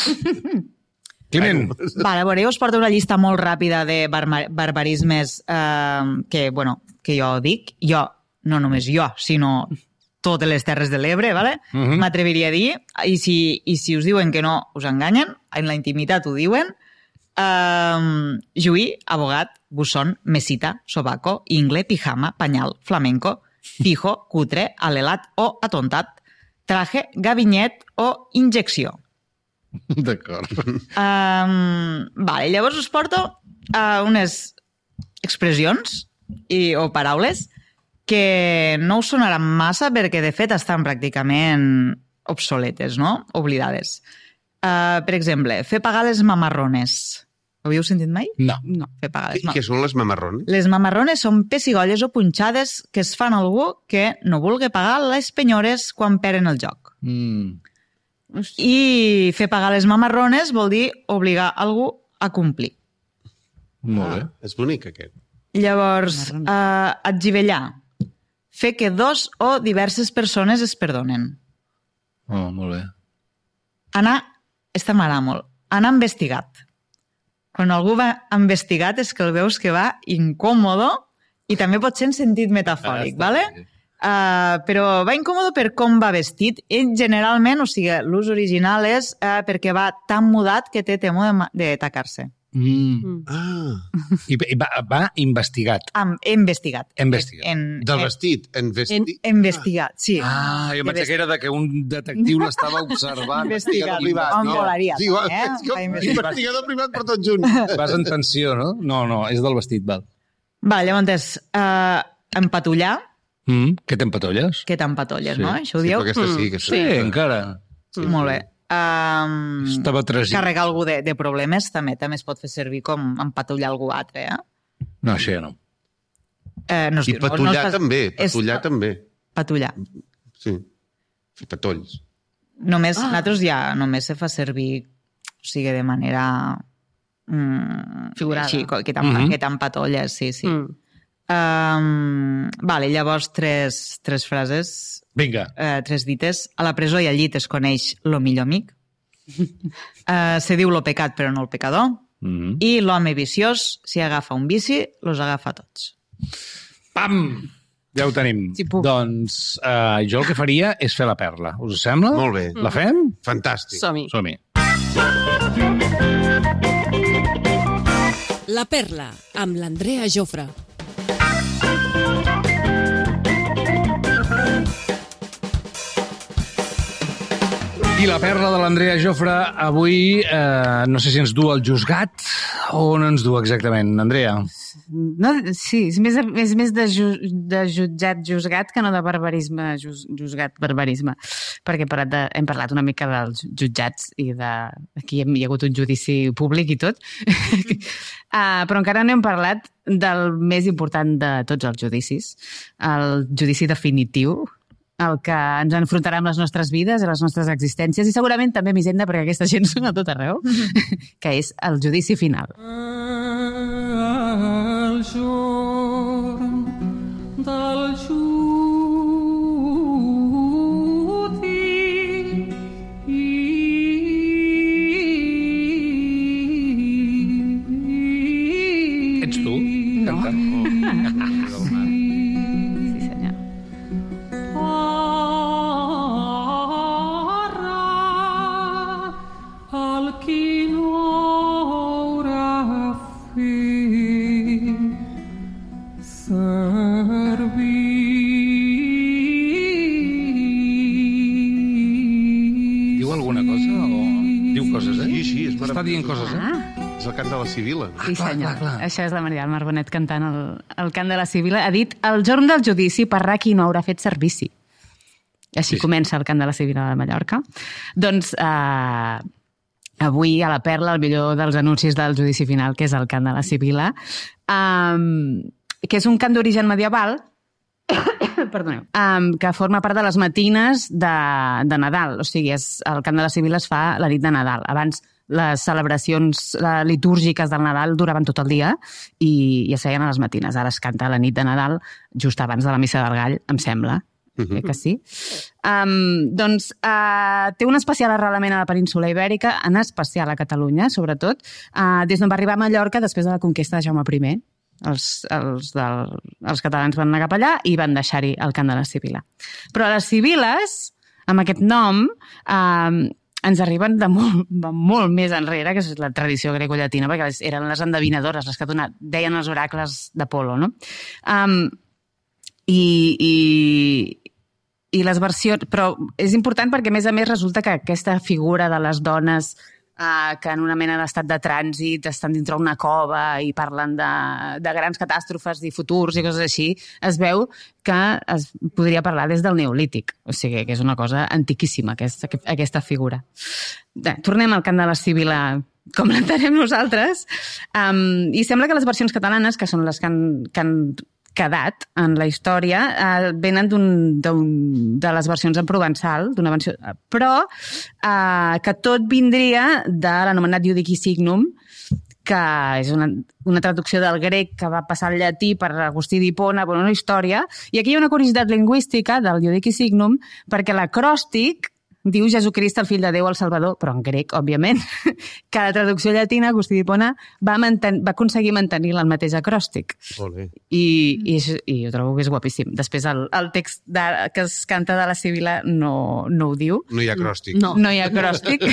Speaker 3: Climent.
Speaker 9: Vale, a veure, jo us porto una llista molt ràpida de barba barbarismes eh, que, bueno, que jo dic. Jo, no només jo, sinó totes les Terres de l'Ebre, vale?
Speaker 3: Mhm.
Speaker 9: M'atreviria a dir, i si, i si us diuen que no, us enganyen, en la intimitat ho diuen, um, Juí, abogat, buzón, mesita, sobaco, ingle, pijama, pañal, flamenco, pijo, cutre, alelat o atontat, traje, gabinet o injecció.
Speaker 3: D'acord.
Speaker 9: Um, vale, llavors us porto uh, unes expressions i, o paraules que no us sonaran massa perquè, de fet, estan pràcticament obsoletes, no? Oblidades. Uh, per exemple, fer pagar les mamarrones. Ho havíeu sentit mai?
Speaker 3: No.
Speaker 9: No, fer pagar les
Speaker 6: I
Speaker 9: mamarrones.
Speaker 6: què són les mamarrones?
Speaker 9: Les mamarrones són pessigolles o punxades que es fan a algú que no vulgui pagar les penyores quan peren el joc.
Speaker 3: Mm.
Speaker 9: I fer pagar les mamarrones vol dir obligar algú a complir.
Speaker 3: Molt bé.
Speaker 6: És bonic, aquest.
Speaker 9: Llavors, eh, atzivellar. Fer que dos o diverses persones es perdonen.
Speaker 3: Oh, molt bé.
Speaker 9: Anar, esta m'agrada molt, anar investigat. Quan algú va investigat és que el veus que va incòmodo i també pot ser en sentit metafòric,
Speaker 3: Ah,
Speaker 9: vale?
Speaker 3: sí.
Speaker 9: Uh, però va incòmodo per com va vestit. Ell generalment, o sigui, l'ús original és uh, perquè va tan mudat que té temor de, ma- de tacar-se.
Speaker 3: Mm.
Speaker 6: Ah,
Speaker 3: I, i va, va investigat.
Speaker 9: Am, he investigat.
Speaker 3: Investigat.
Speaker 9: En,
Speaker 6: del
Speaker 9: en,
Speaker 6: vestit. En vestit.
Speaker 9: he investigat, sí.
Speaker 3: Ah, jo
Speaker 9: De
Speaker 3: pensava que era de que un detectiu l'estava observant.
Speaker 9: Investigat.
Speaker 6: privat,
Speaker 9: Em
Speaker 6: no?
Speaker 9: molaria,
Speaker 6: Sí, igual,
Speaker 9: eh?
Speaker 6: és com
Speaker 9: Va investigar.
Speaker 6: investigador privat per tot junt.
Speaker 3: Vas en tensió, no? No, no, és del vestit, val.
Speaker 9: Va, llavors, uh, empatollar,
Speaker 3: Mm, què t'empatolles?
Speaker 9: que t'empatolles,
Speaker 3: Sí.
Speaker 9: no? Això ho
Speaker 6: Sí,
Speaker 9: dieu?
Speaker 6: però aquesta sí, aquesta
Speaker 3: Sí, encara.
Speaker 6: Sí,
Speaker 9: Molt bé. Um,
Speaker 3: Estava tresit.
Speaker 9: carregar algú de, de problemes també també es pot fer servir com empatollar algú altre, eh?
Speaker 3: No, això ja no.
Speaker 9: eh no es
Speaker 6: I
Speaker 9: diu, no-
Speaker 6: patollar
Speaker 9: no es fa-
Speaker 6: també,
Speaker 9: és-
Speaker 6: patollar també.
Speaker 9: Patollar.
Speaker 6: Sí. Fer patolls.
Speaker 9: Només,
Speaker 5: Ah.
Speaker 9: nosaltres ja només se fa servir, o sigui, de manera mm,
Speaker 5: Figurada.
Speaker 9: així, co- que t'em-
Speaker 3: Mhm.
Speaker 9: que t'empatolles, sí, sí.
Speaker 5: Mm.
Speaker 9: Um, vale, llavors tres, tres frases,
Speaker 3: Vinga.
Speaker 9: eh, tres dites. A la presó i al llit es coneix lo millor amic. Eh, se diu lo pecat però no el pecador.
Speaker 3: Mm.
Speaker 9: I l'home viciós, si agafa un vici, los agafa tots.
Speaker 3: Pam! Ja ho tenim.
Speaker 9: Si puc.
Speaker 3: Doncs uh, jo el que faria és fer la perla. Us sembla?
Speaker 6: Molt bé.
Speaker 3: La fem?
Speaker 6: Fantàstic.
Speaker 5: Som-hi.
Speaker 3: Som-hi.
Speaker 4: La Perla, amb l'Andrea Jofre.
Speaker 3: I la perla de l'Andrea Jofre avui, eh, no sé si ens du al juzgat o no ens du exactament, Andrea.
Speaker 7: No, sí, és més, és més de, ju, de jutjat juzgat que no de barbarisme juz, juzgat barbarisme, perquè hem parlat, de, hem parlat una mica dels jutjats i de... Aquí hi ha hagut un judici públic i tot, uh, però encara no hem parlat del més important de tots els judicis, el judici definitiu, el que ens enfrontarà amb les nostres vides, a les nostres existències, i segurament també amb Hisenda, perquè aquesta gent sona a tot arreu, que és el judici final. El jorn del
Speaker 3: judici... Ets tu?
Speaker 7: No.
Speaker 3: Està dient coses, eh?
Speaker 6: Ah. És el cant de la Sibila.
Speaker 7: Sí, senyor. Clar, clar. Això és la Maria del Mar Bonet cantant el, el cant de la Sibila. Ha dit, el jorn del judici parrà qui no haurà fet servici. Així sí, comença el cant de la Sibila de Mallorca. Doncs eh, avui a la Perla, el millor dels anuncis del judici final, que és el cant de la Sibila, eh, que és un cant d'origen medieval, perdoneu, um, que forma part de les matines de, de Nadal. O sigui, és, el cant de la Sibila es fa la nit de Nadal. Abans les celebracions litúrgiques del Nadal duraven tot el dia i, i es feien a les matines. Ara es canta la nit de Nadal just abans de la missa del gall, em sembla. Uh-huh. Que sí. Um, doncs uh, té un especial arrelament a la península Ibèrica, en especial a Catalunya, sobretot, uh, des d'on va arribar a Mallorca després de la conquesta de Jaume primer. Els, els, del, els catalans van anar cap allà i van deixar-hi el cant de la Sibila. Però les Sibiles, amb aquest nom, eh, ens arriben de molt, de molt més enrere, que és la tradició grecollatina, perquè eren les endevinadores, les que donar, deien els oracles d'Apolo, no? Um, i, i, i les versions... Però és important perquè, a més a més, resulta que aquesta figura de les dones Uh, que en una mena d'estat de trànsit estan dintre una cova i parlen de, de grans catàstrofes i futurs i coses així, es veu que es podria parlar des del Neolític. O sigui, que és una cosa antiquíssima, aquesta, aquesta figura. Bé, tornem al cant de la Sibila com l'entenem nosaltres. Um, I sembla que les versions catalanes, que són les que han, que han quedat en la història, eh, venen d'un, d'un, de les versions en provençal, d'una versió, però eh, que tot vindria de l'anomenat Iudici Signum, que és una, una traducció del grec que va passar al llatí per Agustí d'Hipona, bueno, una història, i aquí hi ha una curiositat lingüística del Iudici Signum, perquè l'acròstic diu Jesucrist, el fill de Déu, el Salvador, però en grec, òbviament, que la traducció llatina, Agustí d'Hipona, va, manten, va aconseguir mantenir el mateix acròstic.
Speaker 6: Olé.
Speaker 7: I, i, i jo trobo que és guapíssim. Després, el, el text de, que es canta de la Sibila no, no ho diu.
Speaker 6: No hi ha acròstic.
Speaker 7: No, no hi ha acròstic.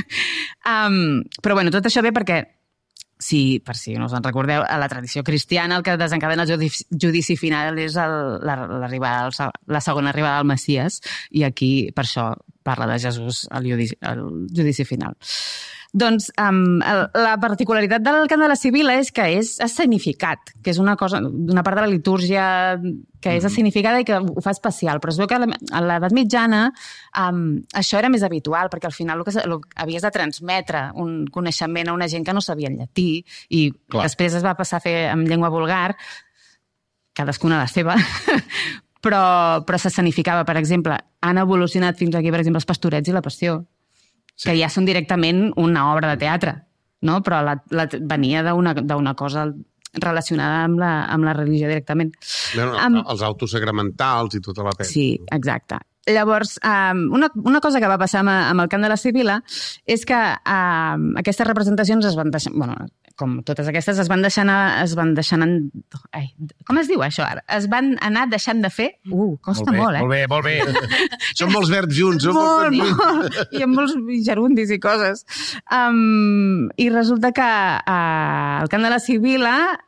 Speaker 7: um, però, bueno, tot això ve perquè, si, per si no us en recordeu, a la tradició cristiana el que desencadena el judici, judici final és el, la, l'arribada, la segona arribada del Messies, i aquí, per això, parla de Jesús al judici, al judici final. Doncs um, el, la particularitat del cant de la Sibila és que és escenificat, que és una cosa, una part de la litúrgia que és escenificada i que ho fa especial, però es veu que a l'edat mitjana um, això era més habitual, perquè al final el que, el, havies de transmetre un coneixement a una gent que no sabia el llatí i Clar. Després es va passar a fer en llengua vulgar, cadascuna la seva, però, però s'escenificava, per exemple, han evolucionat fins aquí, per exemple, els Pastorets i la Passió, sí. Que ja són directament una obra de teatre, no? Però la, la, venia d'una, d'una cosa relacionada amb la, amb la religió directament.
Speaker 6: Bueno, um, els autos sacramentals i tota la pena.
Speaker 7: Sí, exacte. Llavors, um, una, una cosa que va passar amb, amb el cant de la Sibila és que um, aquestes representacions es van deixar... Bueno, com totes aquestes, es van deixant... Es van deixant en, ai, com es diu això ara? Es van anar deixant de fer... Uh, costa molt,
Speaker 3: molt
Speaker 7: eh?
Speaker 3: Molt bé, molt bé.
Speaker 6: Són molts verbs junts. Són
Speaker 7: molt, molts molt. I amb molts gerundis i coses. Um, I resulta que uh, el cant de la Sibila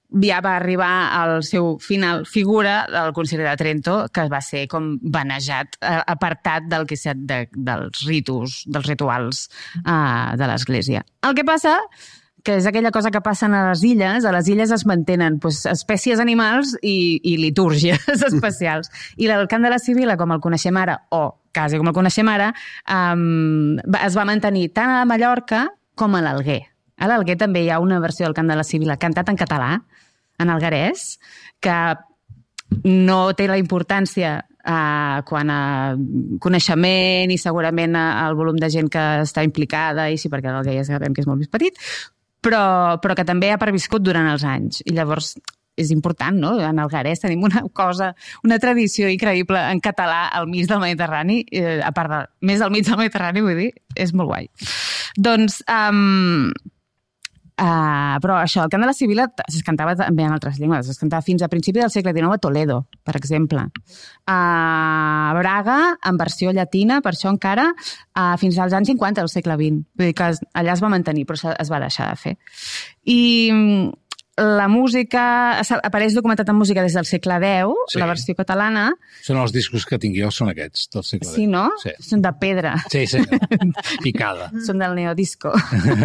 Speaker 7: ja va arribar al seu final figura del Concili de Trento, que va ser com banejat, apartat del que set de, dels ritus, dels rituals uh, de l'Església. El que passa que és aquella cosa que passen a les illes, a les illes es mantenen pues, espècies animals i, i litúrgies especials. I el cant de la Sibil·la, com el coneixem ara, o quasi com el coneixem ara, um, es va mantenir tant a Mallorca com a l'Alguer. A l'Alguer també hi ha una versió del cant de la Sibil·la cantat en català, en alguerès, que no té la importància Uh, quan a coneixement i segurament al volum de gent que està implicada, i sí, perquè l'Alguer ja sabem que és molt més petit, però, però que també ha perviscut durant els anys. I llavors és important, no? En alguerès tenim una cosa, una tradició increïble en català al mig del Mediterrani, eh, a part de, més al mig del Mediterrani, vull dir, és molt guai. Doncs... Um, Uh, però això, el cant de la Sibil·la es cantava també en altres llengües, es cantava fins a principi del segle dinou a Toledo, per exemple. A Braga, en versió llatina, per això encara, uh, fins als anys cinquanta del segle vint. Vull dir que allà es va mantenir, però es va deixar de fer. I la música... Apareix documentat en música des del segle deu, sí. La versió catalana.
Speaker 3: Són els discos que tinc jo, són aquests, del segle deu.
Speaker 7: Sí, no? Sí. Són de pedra.
Speaker 3: Sí, sí, picada.
Speaker 7: Són del neodisco.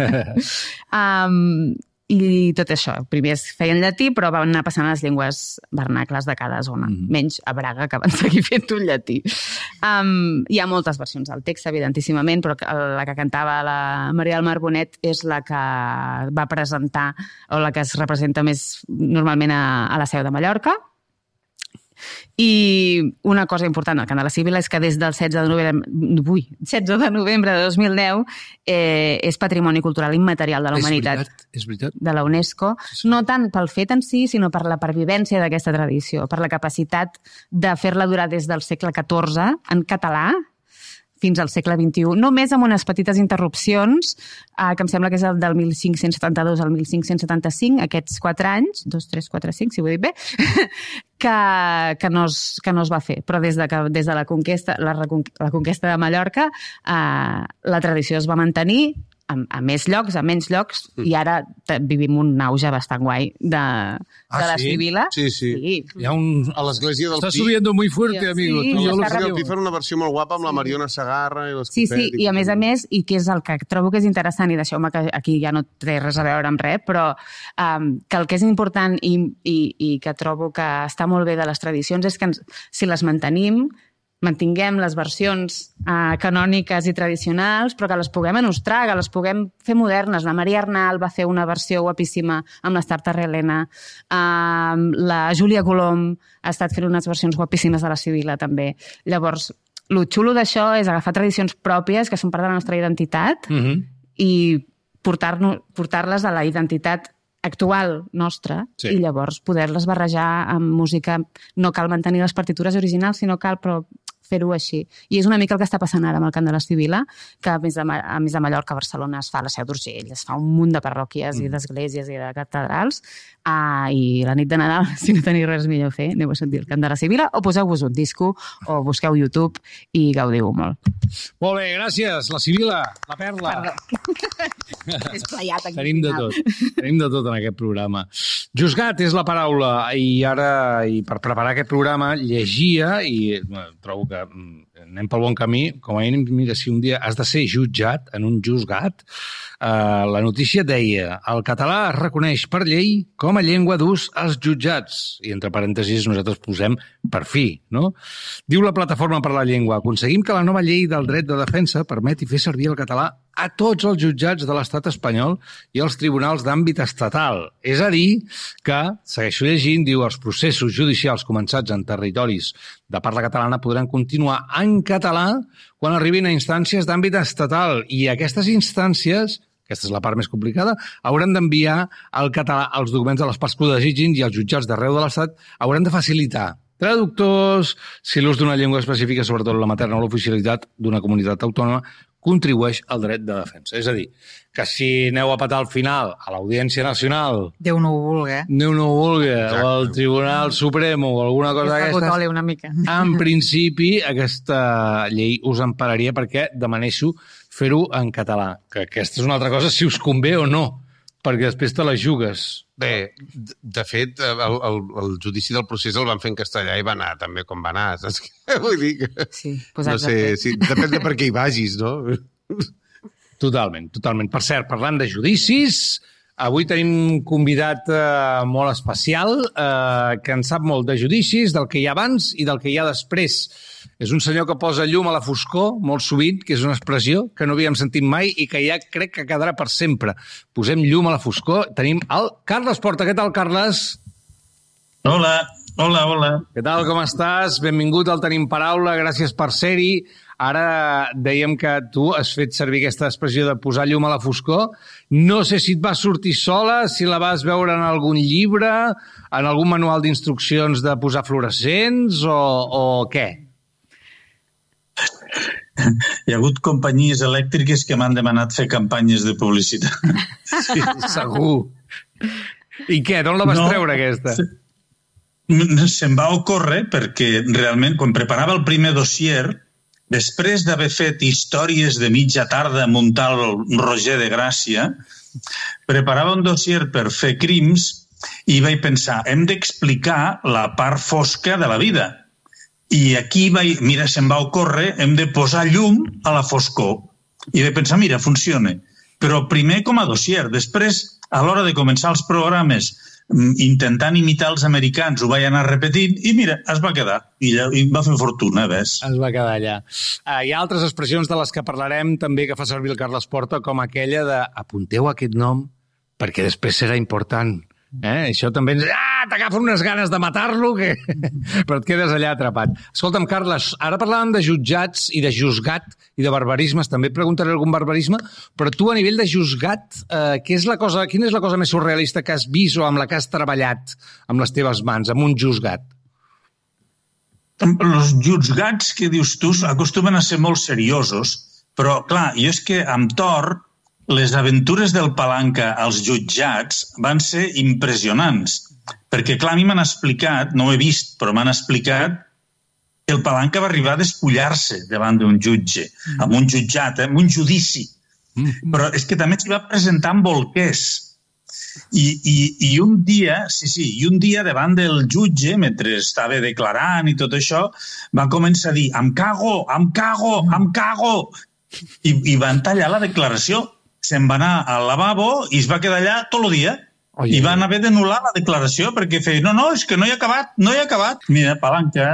Speaker 7: um, I tot això. Primer es feia en llatí, però van anar passant a les llengües vernacles de cada zona. Mm. Menys a Braga, que van seguir fent un llatí. Um, hi ha moltes versions del text, evidentíssimament, però la que cantava la Maria del Mar Bonet és la que va presentar, o la que es representa més normalment a, a la Seu de Mallorca. I una cosa important del cant de la Sibil·la és que des del setze de novembre, ui, setze de novembre de dos mil deu eh, és Patrimoni Cultural Immaterial de la Humanitat.
Speaker 3: És veritat, és veritat.
Speaker 7: De la UNESCO. Sí, sí. No tant pel fet en si, sinó per la pervivència d'aquesta tradició, per la capacitat de fer-la durar des del segle catorze en català fins al segle vint-i-u, només amb unes petites interrupcions, eh, que em sembla que és el del mil cinc-cents setanta-dos al mil cinc-cents setanta-cinc, aquests quatre anys, dos, tres, quatre, cinc, si ho he dit bé, que, que, no es, que no es va fer. Però des de, que, des de la conquesta, la, la conquesta de Mallorca, eh, la tradició es va mantenir a, a més llocs, a menys llocs, mm. i ara vivim un auge bastant guai de,
Speaker 6: ah,
Speaker 7: de la
Speaker 6: sí?
Speaker 7: Sibil·la.
Speaker 6: Sí, sí.
Speaker 7: sí.
Speaker 3: Hi ha un...
Speaker 6: A l'església del
Speaker 3: Està
Speaker 6: Pi.
Speaker 3: subiendo muy fuerte, sí, amigo.
Speaker 7: Sí,
Speaker 3: tu, jo
Speaker 6: l'església del
Speaker 3: lo
Speaker 6: Pi fan una versió molt guapa amb la Mariona Segarra i l'escopet.
Speaker 7: Sí, sí, i a més a més, i que és el que trobo que és interessant, i deixeu-me que aquí ja no té res a veure amb res, però um, que el que és important i, i, i que trobo que està molt bé de les tradicions és que ens, si les mantenim, mantinguem les versions eh, canòniques i tradicionals, però que les puguem enostrar, que les puguem fer modernes. La Maria Arnal va fer una versió guapíssima amb l'Estarta Helena. Eh, la Júlia Colom ha estat fent unes versions guapíssimes de la Sibil·la, també. Llavors, el xulo d'això és agafar tradicions pròpies, que són part de la nostra identitat, mm-hmm. i portar-nos, portar-les a la identitat actual nostra, sí. I llavors poder-les barrejar amb música. No cal mantenir les partitures originals, sinó cal però fer-ho així. I és una mica el que està passant ara amb el cant de la Sibil·la, que a més de, a més de Mallorca, a Barcelona es fa a la Seu d'Urgell, es fa un munt de parròquies mm. i d'esglésies i de catedrals, ah, i la nit de Nadal, si no teniu res millor a fer, aneu a sentir el cant de la Sibil·la, o poseu-vos un disco, o busqueu YouTube i gaudiu molt.
Speaker 3: Molt bé, gràcies. La Sibil·la, la Perla.
Speaker 7: És playat aquí.
Speaker 3: Tenim de tot. Tenim de tot en aquest programa. Juzgat és la paraula, i ara, i per preparar aquest programa, llegia, i bueno, trobo que anem pel bon camí, com a mínim, mira, si un dia has de ser jutjat en un juzgat, eh, la notícia deia, el català es reconeix per llei com a llengua d'ús als jutjats, i entre parèntesis nosaltres posem per fi, no? Diu la Plataforma per la Llengua, aconseguim que la nova llei del dret de defensa permeti fer servir el català a tots els jutjats de l'estat espanyol i els tribunals d'àmbit estatal. És a dir, que, segueixo llegint, diu, els processos judicials començats en territoris de parla catalana podran continuar en català quan arribin a instàncies d'àmbit estatal. I aquestes instàncies, aquesta és la part més complicada, hauran d'enviar al català els documents de les parts que ho desitgin i els jutjats d'arreu de l'estat hauran de facilitar traductors, si l'ús d'una llengua específica, sobretot la materna o l'oficialitat d'una comunitat autònoma, contribueix al dret de defensa. És a dir, que si aneu a petar al final a l'Audiència Nacional...
Speaker 9: Déu no ho vulgui.
Speaker 3: Déu no ho vulgui, o al Tribunal Suprem o alguna cosa d'aquestes...
Speaker 9: una mica.
Speaker 3: En principi, aquesta llei us empararia perquè demaneixo fer-ho en català. Que aquesta és una altra cosa, si us convé o no. perquè després te la jugues.
Speaker 6: Bé, de fet, el, el, el judici del procés el van fer en castellà i va anar també com va anar, saps? Vull dir que...
Speaker 7: Sí,
Speaker 6: no sé, sí, depèn de per què hi vagis, no?
Speaker 3: Totalment, totalment. Per cert, parlant de judicis, avui tenim un convidat eh, molt especial eh, que en sap molt de judicis, del que hi ha abans i del que hi ha després. És un senyor que posa llum a la foscor, molt sovint, que és una expressió que no havíem sentit mai i que ja crec que quedarà per sempre. Posem llum a la foscor. Tenim el Carles Porta. Què tal, Carles?
Speaker 10: Hola, hola, hola.
Speaker 3: Què tal, com estàs? Benvingut al Tenim Paraula, gràcies per ser-hi. Ara dèiem que tu has fet servir aquesta expressió de posar llum a la foscor. No sé si et va sortir sola, si la vas veure en algun llibre, en algun manual d'instruccions de posar fluorescents o, o què?
Speaker 10: Hi ha hagut companyies elèctriques que m'han demanat fer campanyes de publicitat.
Speaker 3: Sí, segur. I què? D'on la vas no, treure, aquesta?
Speaker 10: Se'm va ocórrer perquè realment, quan preparava el primer dossier, després d'haver fet històries de mitja tarda amb un tal Roger de Gràcia, preparava un dossier per fer crims i vaig pensar, hem d'explicar la part fosca de la vida. I aquí, vaig, mira, se'm va ocórrer, hem de posar llum a la foscor. I vaig pensar, mira, funciona. Però primer com a dossier, després, a l'hora de començar els programes, intentant imitar els americans, ho vaig anar repetint i mira, es va quedar. I, ja, i va fer fortuna, ves.
Speaker 3: Es va quedar allà. Uh, hi ha altres expressions de les que parlarem també que fa servir el Carles Porta, com aquella de apunteu aquest nom perquè després serà important. Eh? Això també ens... Ah, t'agafen unes ganes de matar-lo, que... però et quedes allà atrapat. Escolta'm, Carles, ara parlàvem de jutjats i de juzgat i de barbarismes. També et preguntaré algun barbarisme, però tu a nivell de juzgat, eh, què és la cosa, quina és la cosa més surrealista que has vist o amb la que has treballat amb les teves mans, amb un juzgat?
Speaker 10: Els juzgats que dius tu acostumen a ser molt seriosos, però clar, jo és que amb tort les aventures del Palanca als jutjats van ser impressionants. Perquè, clar, a mi m'han explicat, no ho he vist, però m'han explicat que el Palanca va arribar a despullar-se davant d'un jutge, amb un jutjat, eh, amb un judici. Però és que també s'hi va presentar amb bolquers. I, i, I un dia, sí, sí, i un dia davant del jutge, mentre estava declarant i tot això, va començar a dir, em cago, em cago, em cago. I, i van tallar la declaració. Se'n va anar al lavabo i es va quedar allà tot el dia. Oye, I van haver d'anul·lar la declaració perquè feia, no, no, és que no hi ha acabat, no hi ha acabat. Mira, Palanca.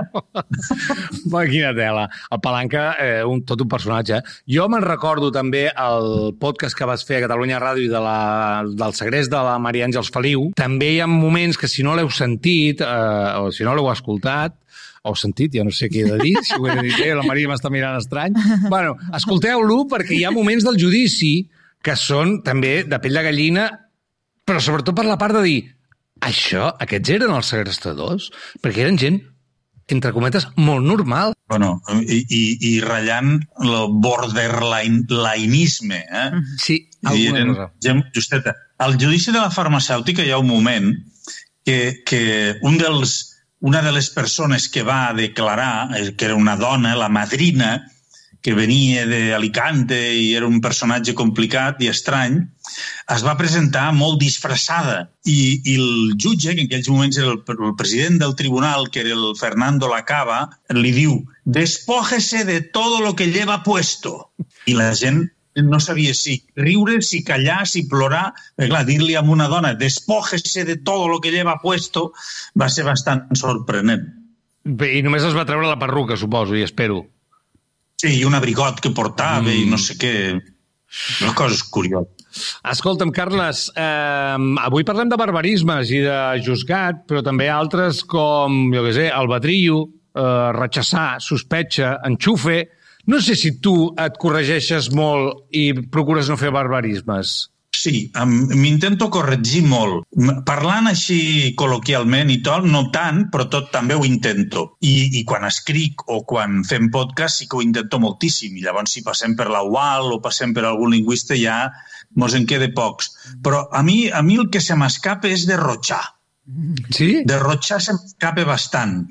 Speaker 3: Quina tela. El Palanca, eh, un, tot un personatge. Jo me'n recordo també el podcast que vas fer a Catalunya Ràdio de la, del segrest de la Maria Àngels Feliu. També hi ha moments que si no l'heu sentit eh, o si no l'heu escoltat, o sentit, ja no sé què he de dir, si ho he de dir bé, la Maria m'està mirant estrany. Bueno, escolteu-lo perquè hi ha moments del judici que són també de pell de gallina, però sobretot per la part de dir això, aquests eren els segrestadors? Perquè eren gent, entre cometes, molt normal.
Speaker 10: Bueno, i, i, i ratllant el borderlineisme. Eh?
Speaker 3: Sí, alguna cosa.
Speaker 10: Gent justeta. Al judici de la farmacèutica hi ha un moment que, que un dels, una de les persones que va declarar, que era una dona, la madrina, que venia d'Alicante i era un personatge complicat i estrany, es va presentar molt disfressada. I, i el jutge, que en aquells moments era el, el president del tribunal, que era el Fernando Lacaba, li diu, despójese de todo lo que lleva puesto. I la gent no sabia si riure, si callar, si plorar. Perquè, clar, dir-li a una dona, despójese de todo lo que lleva puesto, va ser bastant sorprenent.
Speaker 3: Bé, i només es va treure la perruca, suposo, i espero.
Speaker 10: Sí, i un abrigot que portava mm. i no sé què. Una cosa curiosa.
Speaker 3: Escolta'm, Carles, eh, avui parlem de barbarismes i de juzgat, però també altres com, jo què sé, albatrillo, eh, rechaçar, sospetxa, enxufe. No sé si tu et corregeixes molt i procures no fer barbarismes.
Speaker 10: Sí, m'intento corregir molt. Parlant així col·loquialment i tot, no tant, però tot també ho intento. I, i quan escric o quan fem podcast sí que ho intento moltíssim. I llavors si passem per la U A L o passem per algun lingüista ja mos en queda pocs. Però a mi, a mi el que se m'escapa és derrotxar.
Speaker 3: Sí?
Speaker 10: Derrotxar se m'escapa bastant.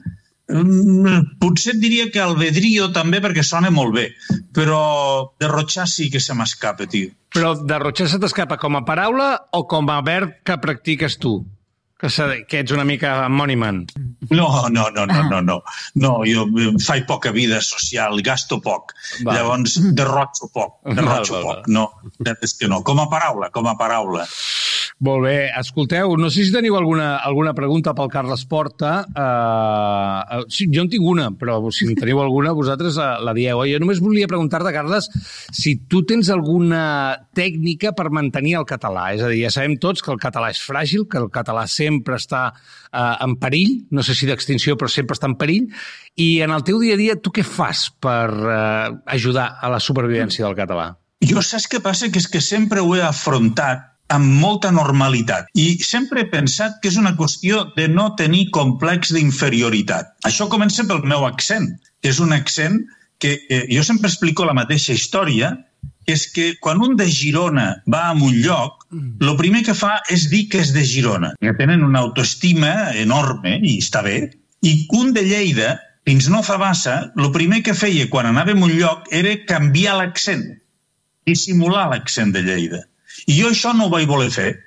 Speaker 10: Mm, potser et diria que albedrío també, perquè sona molt bé, però derrotxar sí que se m'escapa, tio.
Speaker 3: Però derrotxar se t'escapa com a paraula o com a verb que practiques tu? Que, que ets una mica money man.
Speaker 10: No, no, no, no, no, no. No, jo faig poca vida social, gasto poc. Va. Llavors, derrotxo poc, derrotxo val, poc. Val. No, és que no. Com a paraula, com a paraula.
Speaker 3: Molt bé. Escolteu, no sé si teniu alguna, alguna pregunta pel Carles Porta. Uh, sí, jo en tinc una, però si en teniu alguna, vosaltres la, la dieu. Jo només volia preguntar-te, Carles, si tu tens alguna tècnica per mantenir el català. És a dir, ja sabem tots que el català és fràgil, que el català sempre està uh, en perill, no sé si d'extinció, però sempre està en perill. I en el teu dia a dia, tu què fas per uh, ajudar a la supervivència del català?
Speaker 10: Jo saps què passa? Que és que sempre ho he afrontat amb molta normalitat. I sempre he pensat que és una qüestió de no tenir complex d'inferioritat. Això comença pel meu accent, que és un accent que eh, jo sempre explico la mateixa història, que és que quan un de Girona va a un lloc, el primer que fa és dir que és de Girona. Que tenen una autoestima enorme, i està bé. I un de Lleida, fins no fa massa, el primer que feia quan anava a un lloc era canviar l'accent i simular l'accent de Lleida. I jo això no ho vaig voler fer,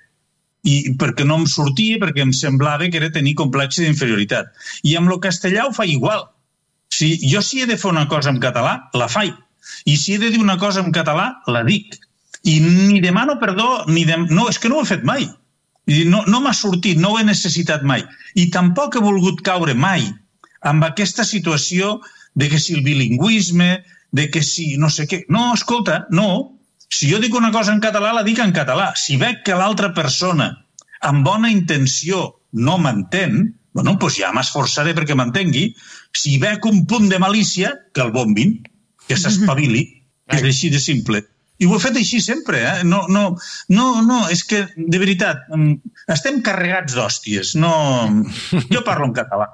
Speaker 10: i perquè no em sortia, perquè em semblava que era tenir complex d'inferioritat. I amb el castellà ho fa igual. Si, jo si he de fer una cosa en català, la faig. I si he de dir una cosa en català, la dic. I ni demano perdó, ni de... no, és que no ho he fet mai. No, no m'ha sortit, no ho he necessitat mai. I tampoc he volgut caure mai amb aquesta situació de que si el bilingüisme, de que si no sé què... No, escolta, no... Si jo dic una cosa en català, la dic en català. Si veig que l'altra persona, amb bona intenció, no m'entén, bueno, doncs ja m'esforçaré perquè m'entengui. Si veig un punt de malícia, que el bombin, que s'espavili, que és així de simple. I ho he fet així sempre, eh? No, no, no, no, és que, de veritat, estem carregats d'hòsties. No... Jo parlo en català.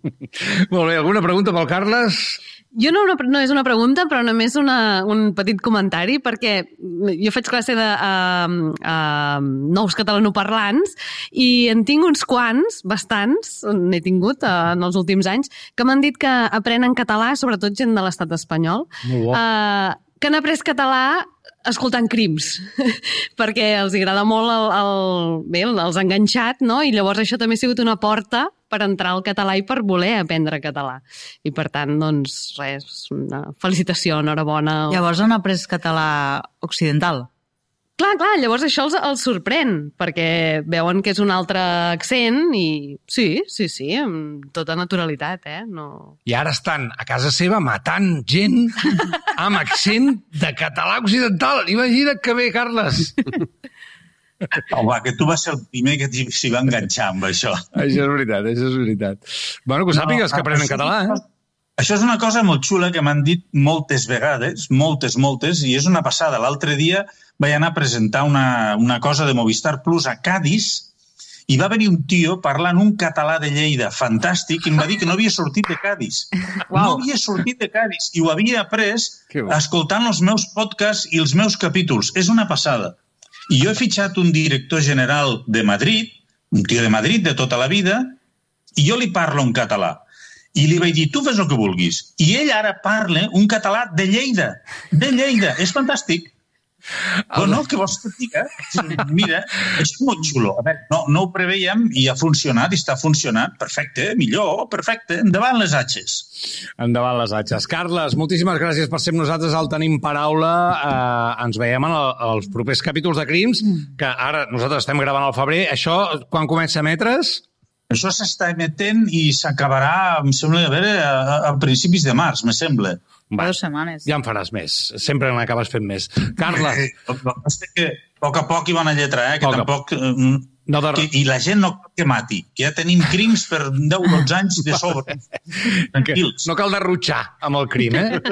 Speaker 3: Molt bé, alguna pregunta pel Carles?
Speaker 5: Jo no, no és una pregunta, però només una, un petit comentari, perquè jo faig classe de uh, uh, nous catalanoparlants i en tinc uns quants, bastants, n'he tingut uh, en els últims anys, que m'han dit que aprenen català, sobretot gent de l'estat espanyol, uh, que han après català escoltant crims, perquè els agrada molt el, el, bé, els ha enganxat, no? I llavors això també ha sigut una porta per entrar al català i per voler aprendre català. I per tant, doncs, res, una felicitació, enhorabona.
Speaker 9: Llavors han après català occidental?
Speaker 5: Clar, clar, llavors això els, els sorprèn, perquè veuen que és un altre accent i sí, sí, sí, amb tota naturalitat, eh? No...
Speaker 3: I ara estan a casa seva matant gent amb accent de català occidental. Imagina't que bé, Carles!
Speaker 10: Home, que tu vas ser el primer que s'hi va enganxar amb això.
Speaker 3: Això és veritat, això és veritat. Bueno, que ho sàpigues, que aprenen català, eh?
Speaker 10: Això és una cosa molt xula que m'han dit moltes vegades, moltes, moltes, i és una passada. L'altre dia vaig anar a presentar una, una cosa de Movistar Plus a Cadis i va venir un tio parlant un català de Lleida fantàstic i em va dir que no havia sortit de Cadis. Wow. No havia sortit de Cadis i ho havia après escoltant els meus podcasts i els meus capítols. És una passada. I jo he fitxat un director general de Madrid, un tio de Madrid de tota la vida, i jo li parlo en català. I li vaig dir, tu fes el que vulguis. I ell ara parla un català de Lleida. De Lleida. És fantàstic. Oh, no, què vols que et diga? Mira, és molt xulo. A veure, no, no ho preveiem i ha funcionat i està funcionant. Perfecte, millor, perfecte. Endavant les atxes.
Speaker 3: Endavant les atxes. Carles, moltíssimes gràcies per ser amb nosaltres al Tenim Paraula. Eh, ens veiem en el, els propers capítols de Crims, que ara nosaltres estem gravant al febrer. Això, quan comença a emetre's?
Speaker 10: Això s'està emetent i s'acabarà, em sembla, a veure, a, a principis de març, me sembla.
Speaker 9: Va, dues setmanes.
Speaker 3: Ja en faràs més. Sempre n'acabes fent més. Carles.
Speaker 10: Que a poc a poc hi va una lletra, eh? Que poc tampoc... No de... que, I la gent no cal que mati, que ja tenim crims per deu o dotze anys de sobre. Tranquils.
Speaker 3: No cal derrotxar amb el crim, eh?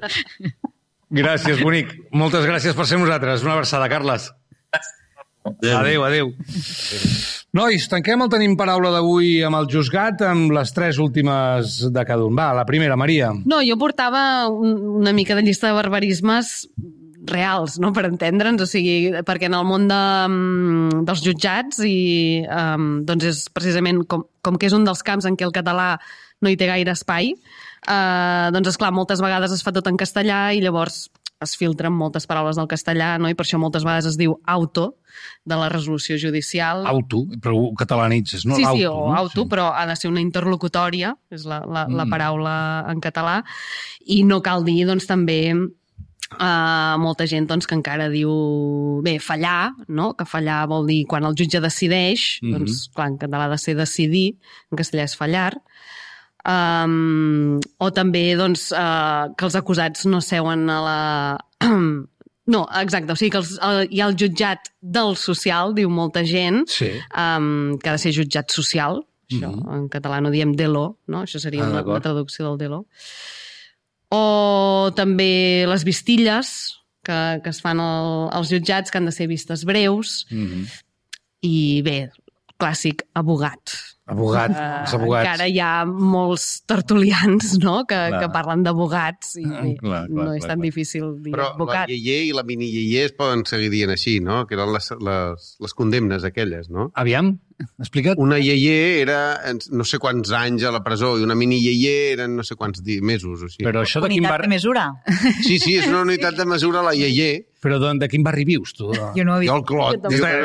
Speaker 3: Gràcies, bonic. Moltes gràcies per ser amb nosaltres. Una abraçada, Carles. Adéu, adéu. Nois, tanquem el Tenim Paraula d'avui amb el Juzgat, amb les tres últimes de cada un. Va, la primera, Maria.
Speaker 5: No, jo portava una mica de llista de barbarismes reals, no?, per entendre'ns, o sigui, perquè en el món de, dels jutjats i, um, doncs és precisament com, com que és un dels camps en què el català no hi té gaire espai. Uh, doncs, esclar, moltes vegades es fa tot en castellà i llavors es filtren moltes paraules del castellà, no? I per això moltes vegades es diu auto, de la resolució judicial.
Speaker 3: Auto, però ho catalanitzes, no?
Speaker 5: Sí, sí,
Speaker 3: auto,
Speaker 5: o
Speaker 3: no?
Speaker 5: auto, sí. Però ha de ser una interlocutòria, és la, la, mm. la paraula en català, i no cal dir, doncs, també uh, molta gent doncs, que encara diu, bé, fallar, no? Que fallar vol dir quan el jutge decideix, mm-hmm. doncs, clar, en català ha de ser decidir, en castellà és fallar, um, o també, doncs, uh, que els acusats no seuen a la... No, exacte, o sigui que els, el, hi ha el jutjat del social, diu molta gent, sí. um, que ha de ser jutjat social, això, mm-hmm. en català no diem delo, no? Això seria ah, una, una traducció del delo. O també les vistilles que, que es fan el, als jutjats, que han de ser vistes breus, mm-hmm. i bé, clàssic, abogat.
Speaker 3: Abogat, uh, els abogats.
Speaker 5: Encara hi ha molts tertulians, no?, que, que parlen d'abogats i bé, clar, clar, no és clar, tan clar. difícil dir
Speaker 6: Però
Speaker 5: abogat.
Speaker 6: Però la iaier i la mini iaier es poden seguir dient així, no?, que eren les, les, les condemnes aquelles, no?
Speaker 3: Aviam, explica't.
Speaker 6: Una iaier era no sé quants anys a la presó i una mini iaier eren no sé quants mesos. O sigui.
Speaker 3: Però això de quin
Speaker 9: Unitat
Speaker 3: bar...
Speaker 9: de mesura?
Speaker 6: Sí, sí, és una unitat de mesura la iaier.
Speaker 3: Però de, de quin barri vius, tu?
Speaker 9: Jo no ho he vist.
Speaker 6: Jo el Clot.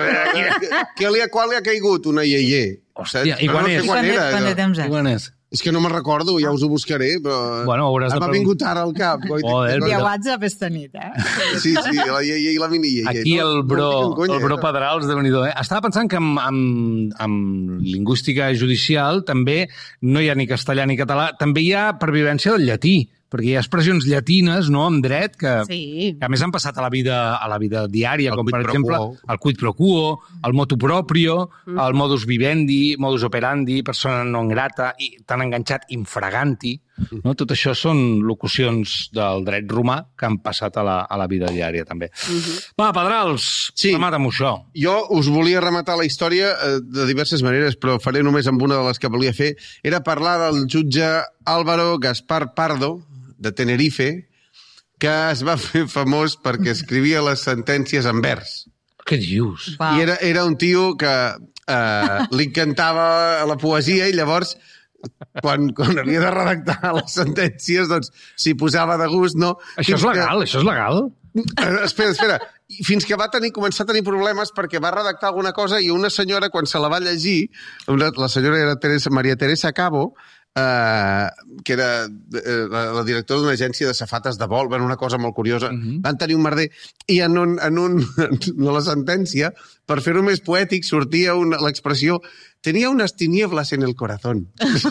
Speaker 6: Què li ha, qual li ha caigut una iaier?
Speaker 3: Hòstia, i quan
Speaker 6: no
Speaker 3: és?
Speaker 6: sé quan era,
Speaker 9: Quant de temps és?
Speaker 3: I quan és?
Speaker 6: És que no me'n recordo, ja us ho buscaré, però...
Speaker 3: Bueno, hauràs de
Speaker 6: m'ha vingut ara al cap.
Speaker 3: Joder,
Speaker 9: I a WhatsApp esta nit, eh?
Speaker 6: Sí, sí, la iaier i la mini iaier.
Speaker 3: Aquí el bro,
Speaker 6: no,
Speaker 3: el bro Pedrals, déu-n'hi-do, eh? Estava pensant que amb, amb, amb lingüística judicial també no hi ha ni castellà ni català, també hi ha pervivència del llatí, perquè hi ha expressions llatines, no?, en dret, que,
Speaker 5: sí.
Speaker 3: que a més han passat a la vida, a la vida diària,
Speaker 6: el
Speaker 3: com per exemple
Speaker 6: quo.
Speaker 3: el quid pro quo, el motu proprio, mm. el modus vivendi, modus operandi, persona non grata, i tan enganxat, infraganti, no? Tot això són locucions del dret romà que han passat a la, a la vida diària, també. Mm-hmm. Va, Pedrals, sí. remata-m'ho això. Jo
Speaker 6: us volia rematar la història eh, de diverses maneres, però faré només amb una de les que volia fer. Era parlar del jutge Álvaro Gaspar Pardo, de Tenerife, que es va fer famós perquè escrivia les sentències en vers.
Speaker 3: Què dius?
Speaker 6: Wow. I era, era un tio que eh, li encantava la poesia i llavors quan, quan havia de redactar les sentències, doncs s'hi posava de gust, no?
Speaker 3: Això és legal? Que... Això és legal?
Speaker 6: Eh, espera, espera. Fins que va tenir, començar a tenir problemes perquè va redactar alguna cosa i una senyora, quan se la va llegir, una, la senyora era Teresa, Maria Teresa Cabo, Uh, que era uh, la, la directora d'una agència de safates de vol, una cosa molt curiosa. Uh-huh. Van tenir un merder i en, un, en, un, en la sentència, per fer-ho més poètic, sortia una, l'expressió «tenia unes tinieblas en el corazón».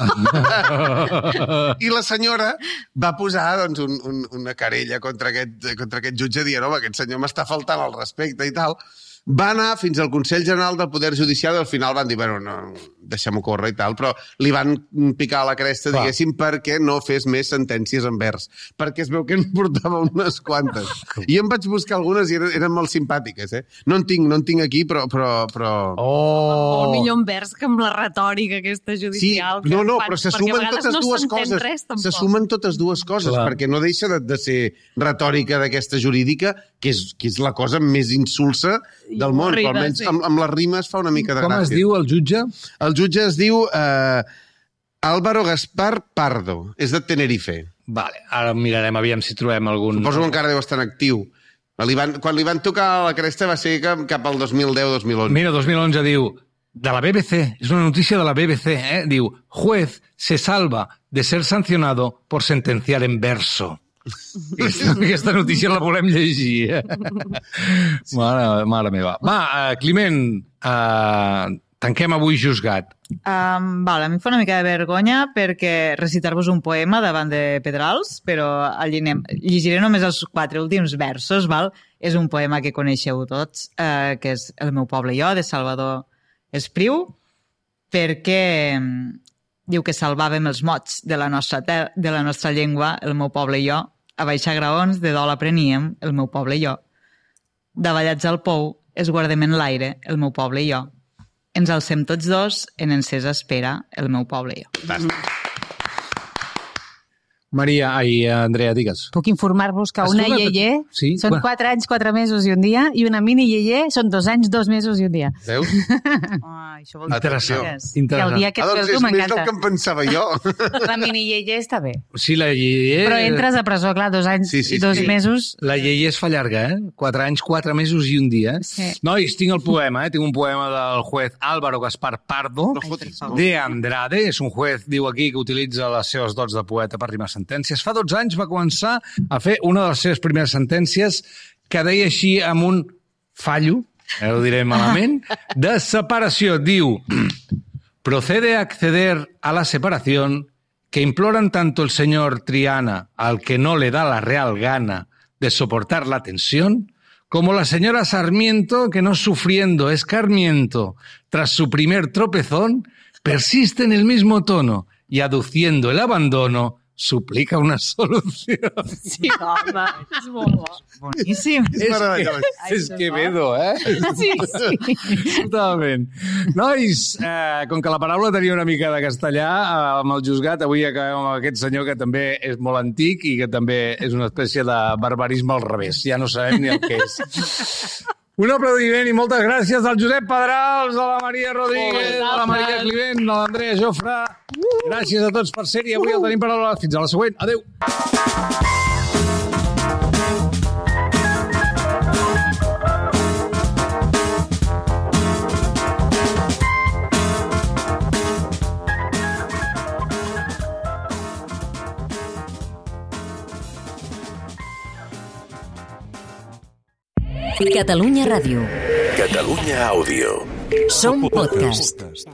Speaker 6: I la senyora va posar doncs, un, un, una querella contra aquest, contra aquest jutge dient «home, aquest senyor m'està faltant al respecte» i tal. Va anar fins al Consell General del Poder Judicial i al final van dir, bueno, no, deixem-ho córrer i tal, però li van picar a la cresta, Clar. diguéssim, perquè no fes més sentències en vers. Perquè es veu que en portava unes quantes. I em vaig buscar algunes i eren, eren molt simpàtiques, eh? No en tinc, no en tinc aquí, però... però, però...
Speaker 5: Oh! Molt millor en vers que amb la retòrica aquesta judicial.
Speaker 6: Sí, no, no, però se sumen totes no dues coses. Res, se sumen totes dues coses, Clar. perquè no deixa de, de ser retòrica d'aquesta jurídica, que és, que és la cosa més insulsa del món, però almenys sí. amb, amb les rimes fa una mica de
Speaker 3: Com
Speaker 6: gràcia.
Speaker 3: es diu el jutge?
Speaker 6: El jutge es diu eh, Álvaro Gaspar Pardo, és de Tenerife.
Speaker 3: Vale, ara mirarem, aviam si trobem algun...
Speaker 6: Suposo que encara deu estar en actiu. Li van, quan li van tocar la cresta va ser cap, cap al dos mil deu dos mil onze.
Speaker 3: Mira, dos mil onze diu, de la B B C, és una notícia de la B B C, eh? Diu, juez se salva de ser sancionado por sentenciar en verso. Aquesta notícia la volem llegir. Sí. Mare, mare meva. Va, uh, Climent, uh, tanquem avui juzgat.
Speaker 9: Um, vale, a mi fa una mica de vergonya perquè recitar-vos un poema davant de Pedrals, però allinem, llegiré només els quatre últims versos, val? És un poema que coneixeu tots, uh, que és El meu poble i jo, de Salvador Espriu, perquè diu que salvàvem els mots de la nostra, ter de la nostra llengua, el meu poble i jo, a baixar graons de dol apreníem, el meu poble i jo. Davallats al pou, esguardem en l'aire, el meu poble i jo. Ens alcem tots dos en encesa espera, el meu poble i jo.
Speaker 6: Fantàstic.
Speaker 3: Maria, ai, Andrea, digues.
Speaker 7: Puc informar-vos que
Speaker 3: Has
Speaker 7: una
Speaker 3: tornat a-
Speaker 7: iaié
Speaker 3: Sí?
Speaker 7: són
Speaker 3: Bueno.
Speaker 7: quatre anys, quatre mesos i un dia, i una mini iaié són dos anys, dos mesos i un dia.
Speaker 6: Veus?
Speaker 9: Ai, això vol dir
Speaker 3: Interessant.
Speaker 9: que és.
Speaker 7: I el
Speaker 3: Interessant.
Speaker 7: dia que
Speaker 6: Ah,
Speaker 7: et
Speaker 6: doncs
Speaker 7: veus
Speaker 6: és
Speaker 7: tu
Speaker 6: més del
Speaker 7: m'encanta.
Speaker 6: que em pensava jo.
Speaker 7: La mini iaié està bé.
Speaker 3: Sí, la Yeye...
Speaker 7: Però entres a presó, clar, dos anys
Speaker 6: Sí, sí,
Speaker 7: i dos
Speaker 6: sí.
Speaker 7: mesos.
Speaker 3: La Yeye es fa llarga, eh? Quatre anys, quatre mesos i un dia.
Speaker 7: Sí.
Speaker 3: Nois, tinc el poema, eh? Tinc un poema del juez Álvaro Gaspar Pardo,
Speaker 6: No fotis, no?
Speaker 3: de Andrade. És un juez, diu aquí, que utilitza les seves dots de poeta per rimar sentències. Fa dotze anys va començar a fer una de les seves primeres sentències que deia així amb un fallo, eh, ho diré malament, de separació. Diu, procede a acceder a la separación que imploran tanto el señor Triana, al que no le da la real gana de soportar la tensión, como la señora Sarmiento, que no sufriendo escarmiento tras su primer tropezón, persiste en el mismo tono y aduciendo el abandono, suplica una solución.
Speaker 5: Sí, home, és molt bo.
Speaker 9: Boníssim.
Speaker 6: És meravellós.
Speaker 3: És Quevedo, eh?
Speaker 5: Sí, sí.
Speaker 3: Totalment. Nois, eh, com que la paraula tenia una mica de castellà, eh, amb el Josgat, avui acabem amb aquest senyor que també és molt antic i que també és una espècie de barbarisme al revés. Ja no sabem ni el que és. Un aplaudiment i moltes gràcies al Josep Pedrals, a la Maria Rodríguez, a la Maria Climent, a l'Andrea Jofre. Gràcies a tots per ser-hi. Avui el tenim per a fins a la següent. Adéu.
Speaker 1: Catalunya Ràdio.
Speaker 2: Catalunya Àudio.
Speaker 1: Som podcast.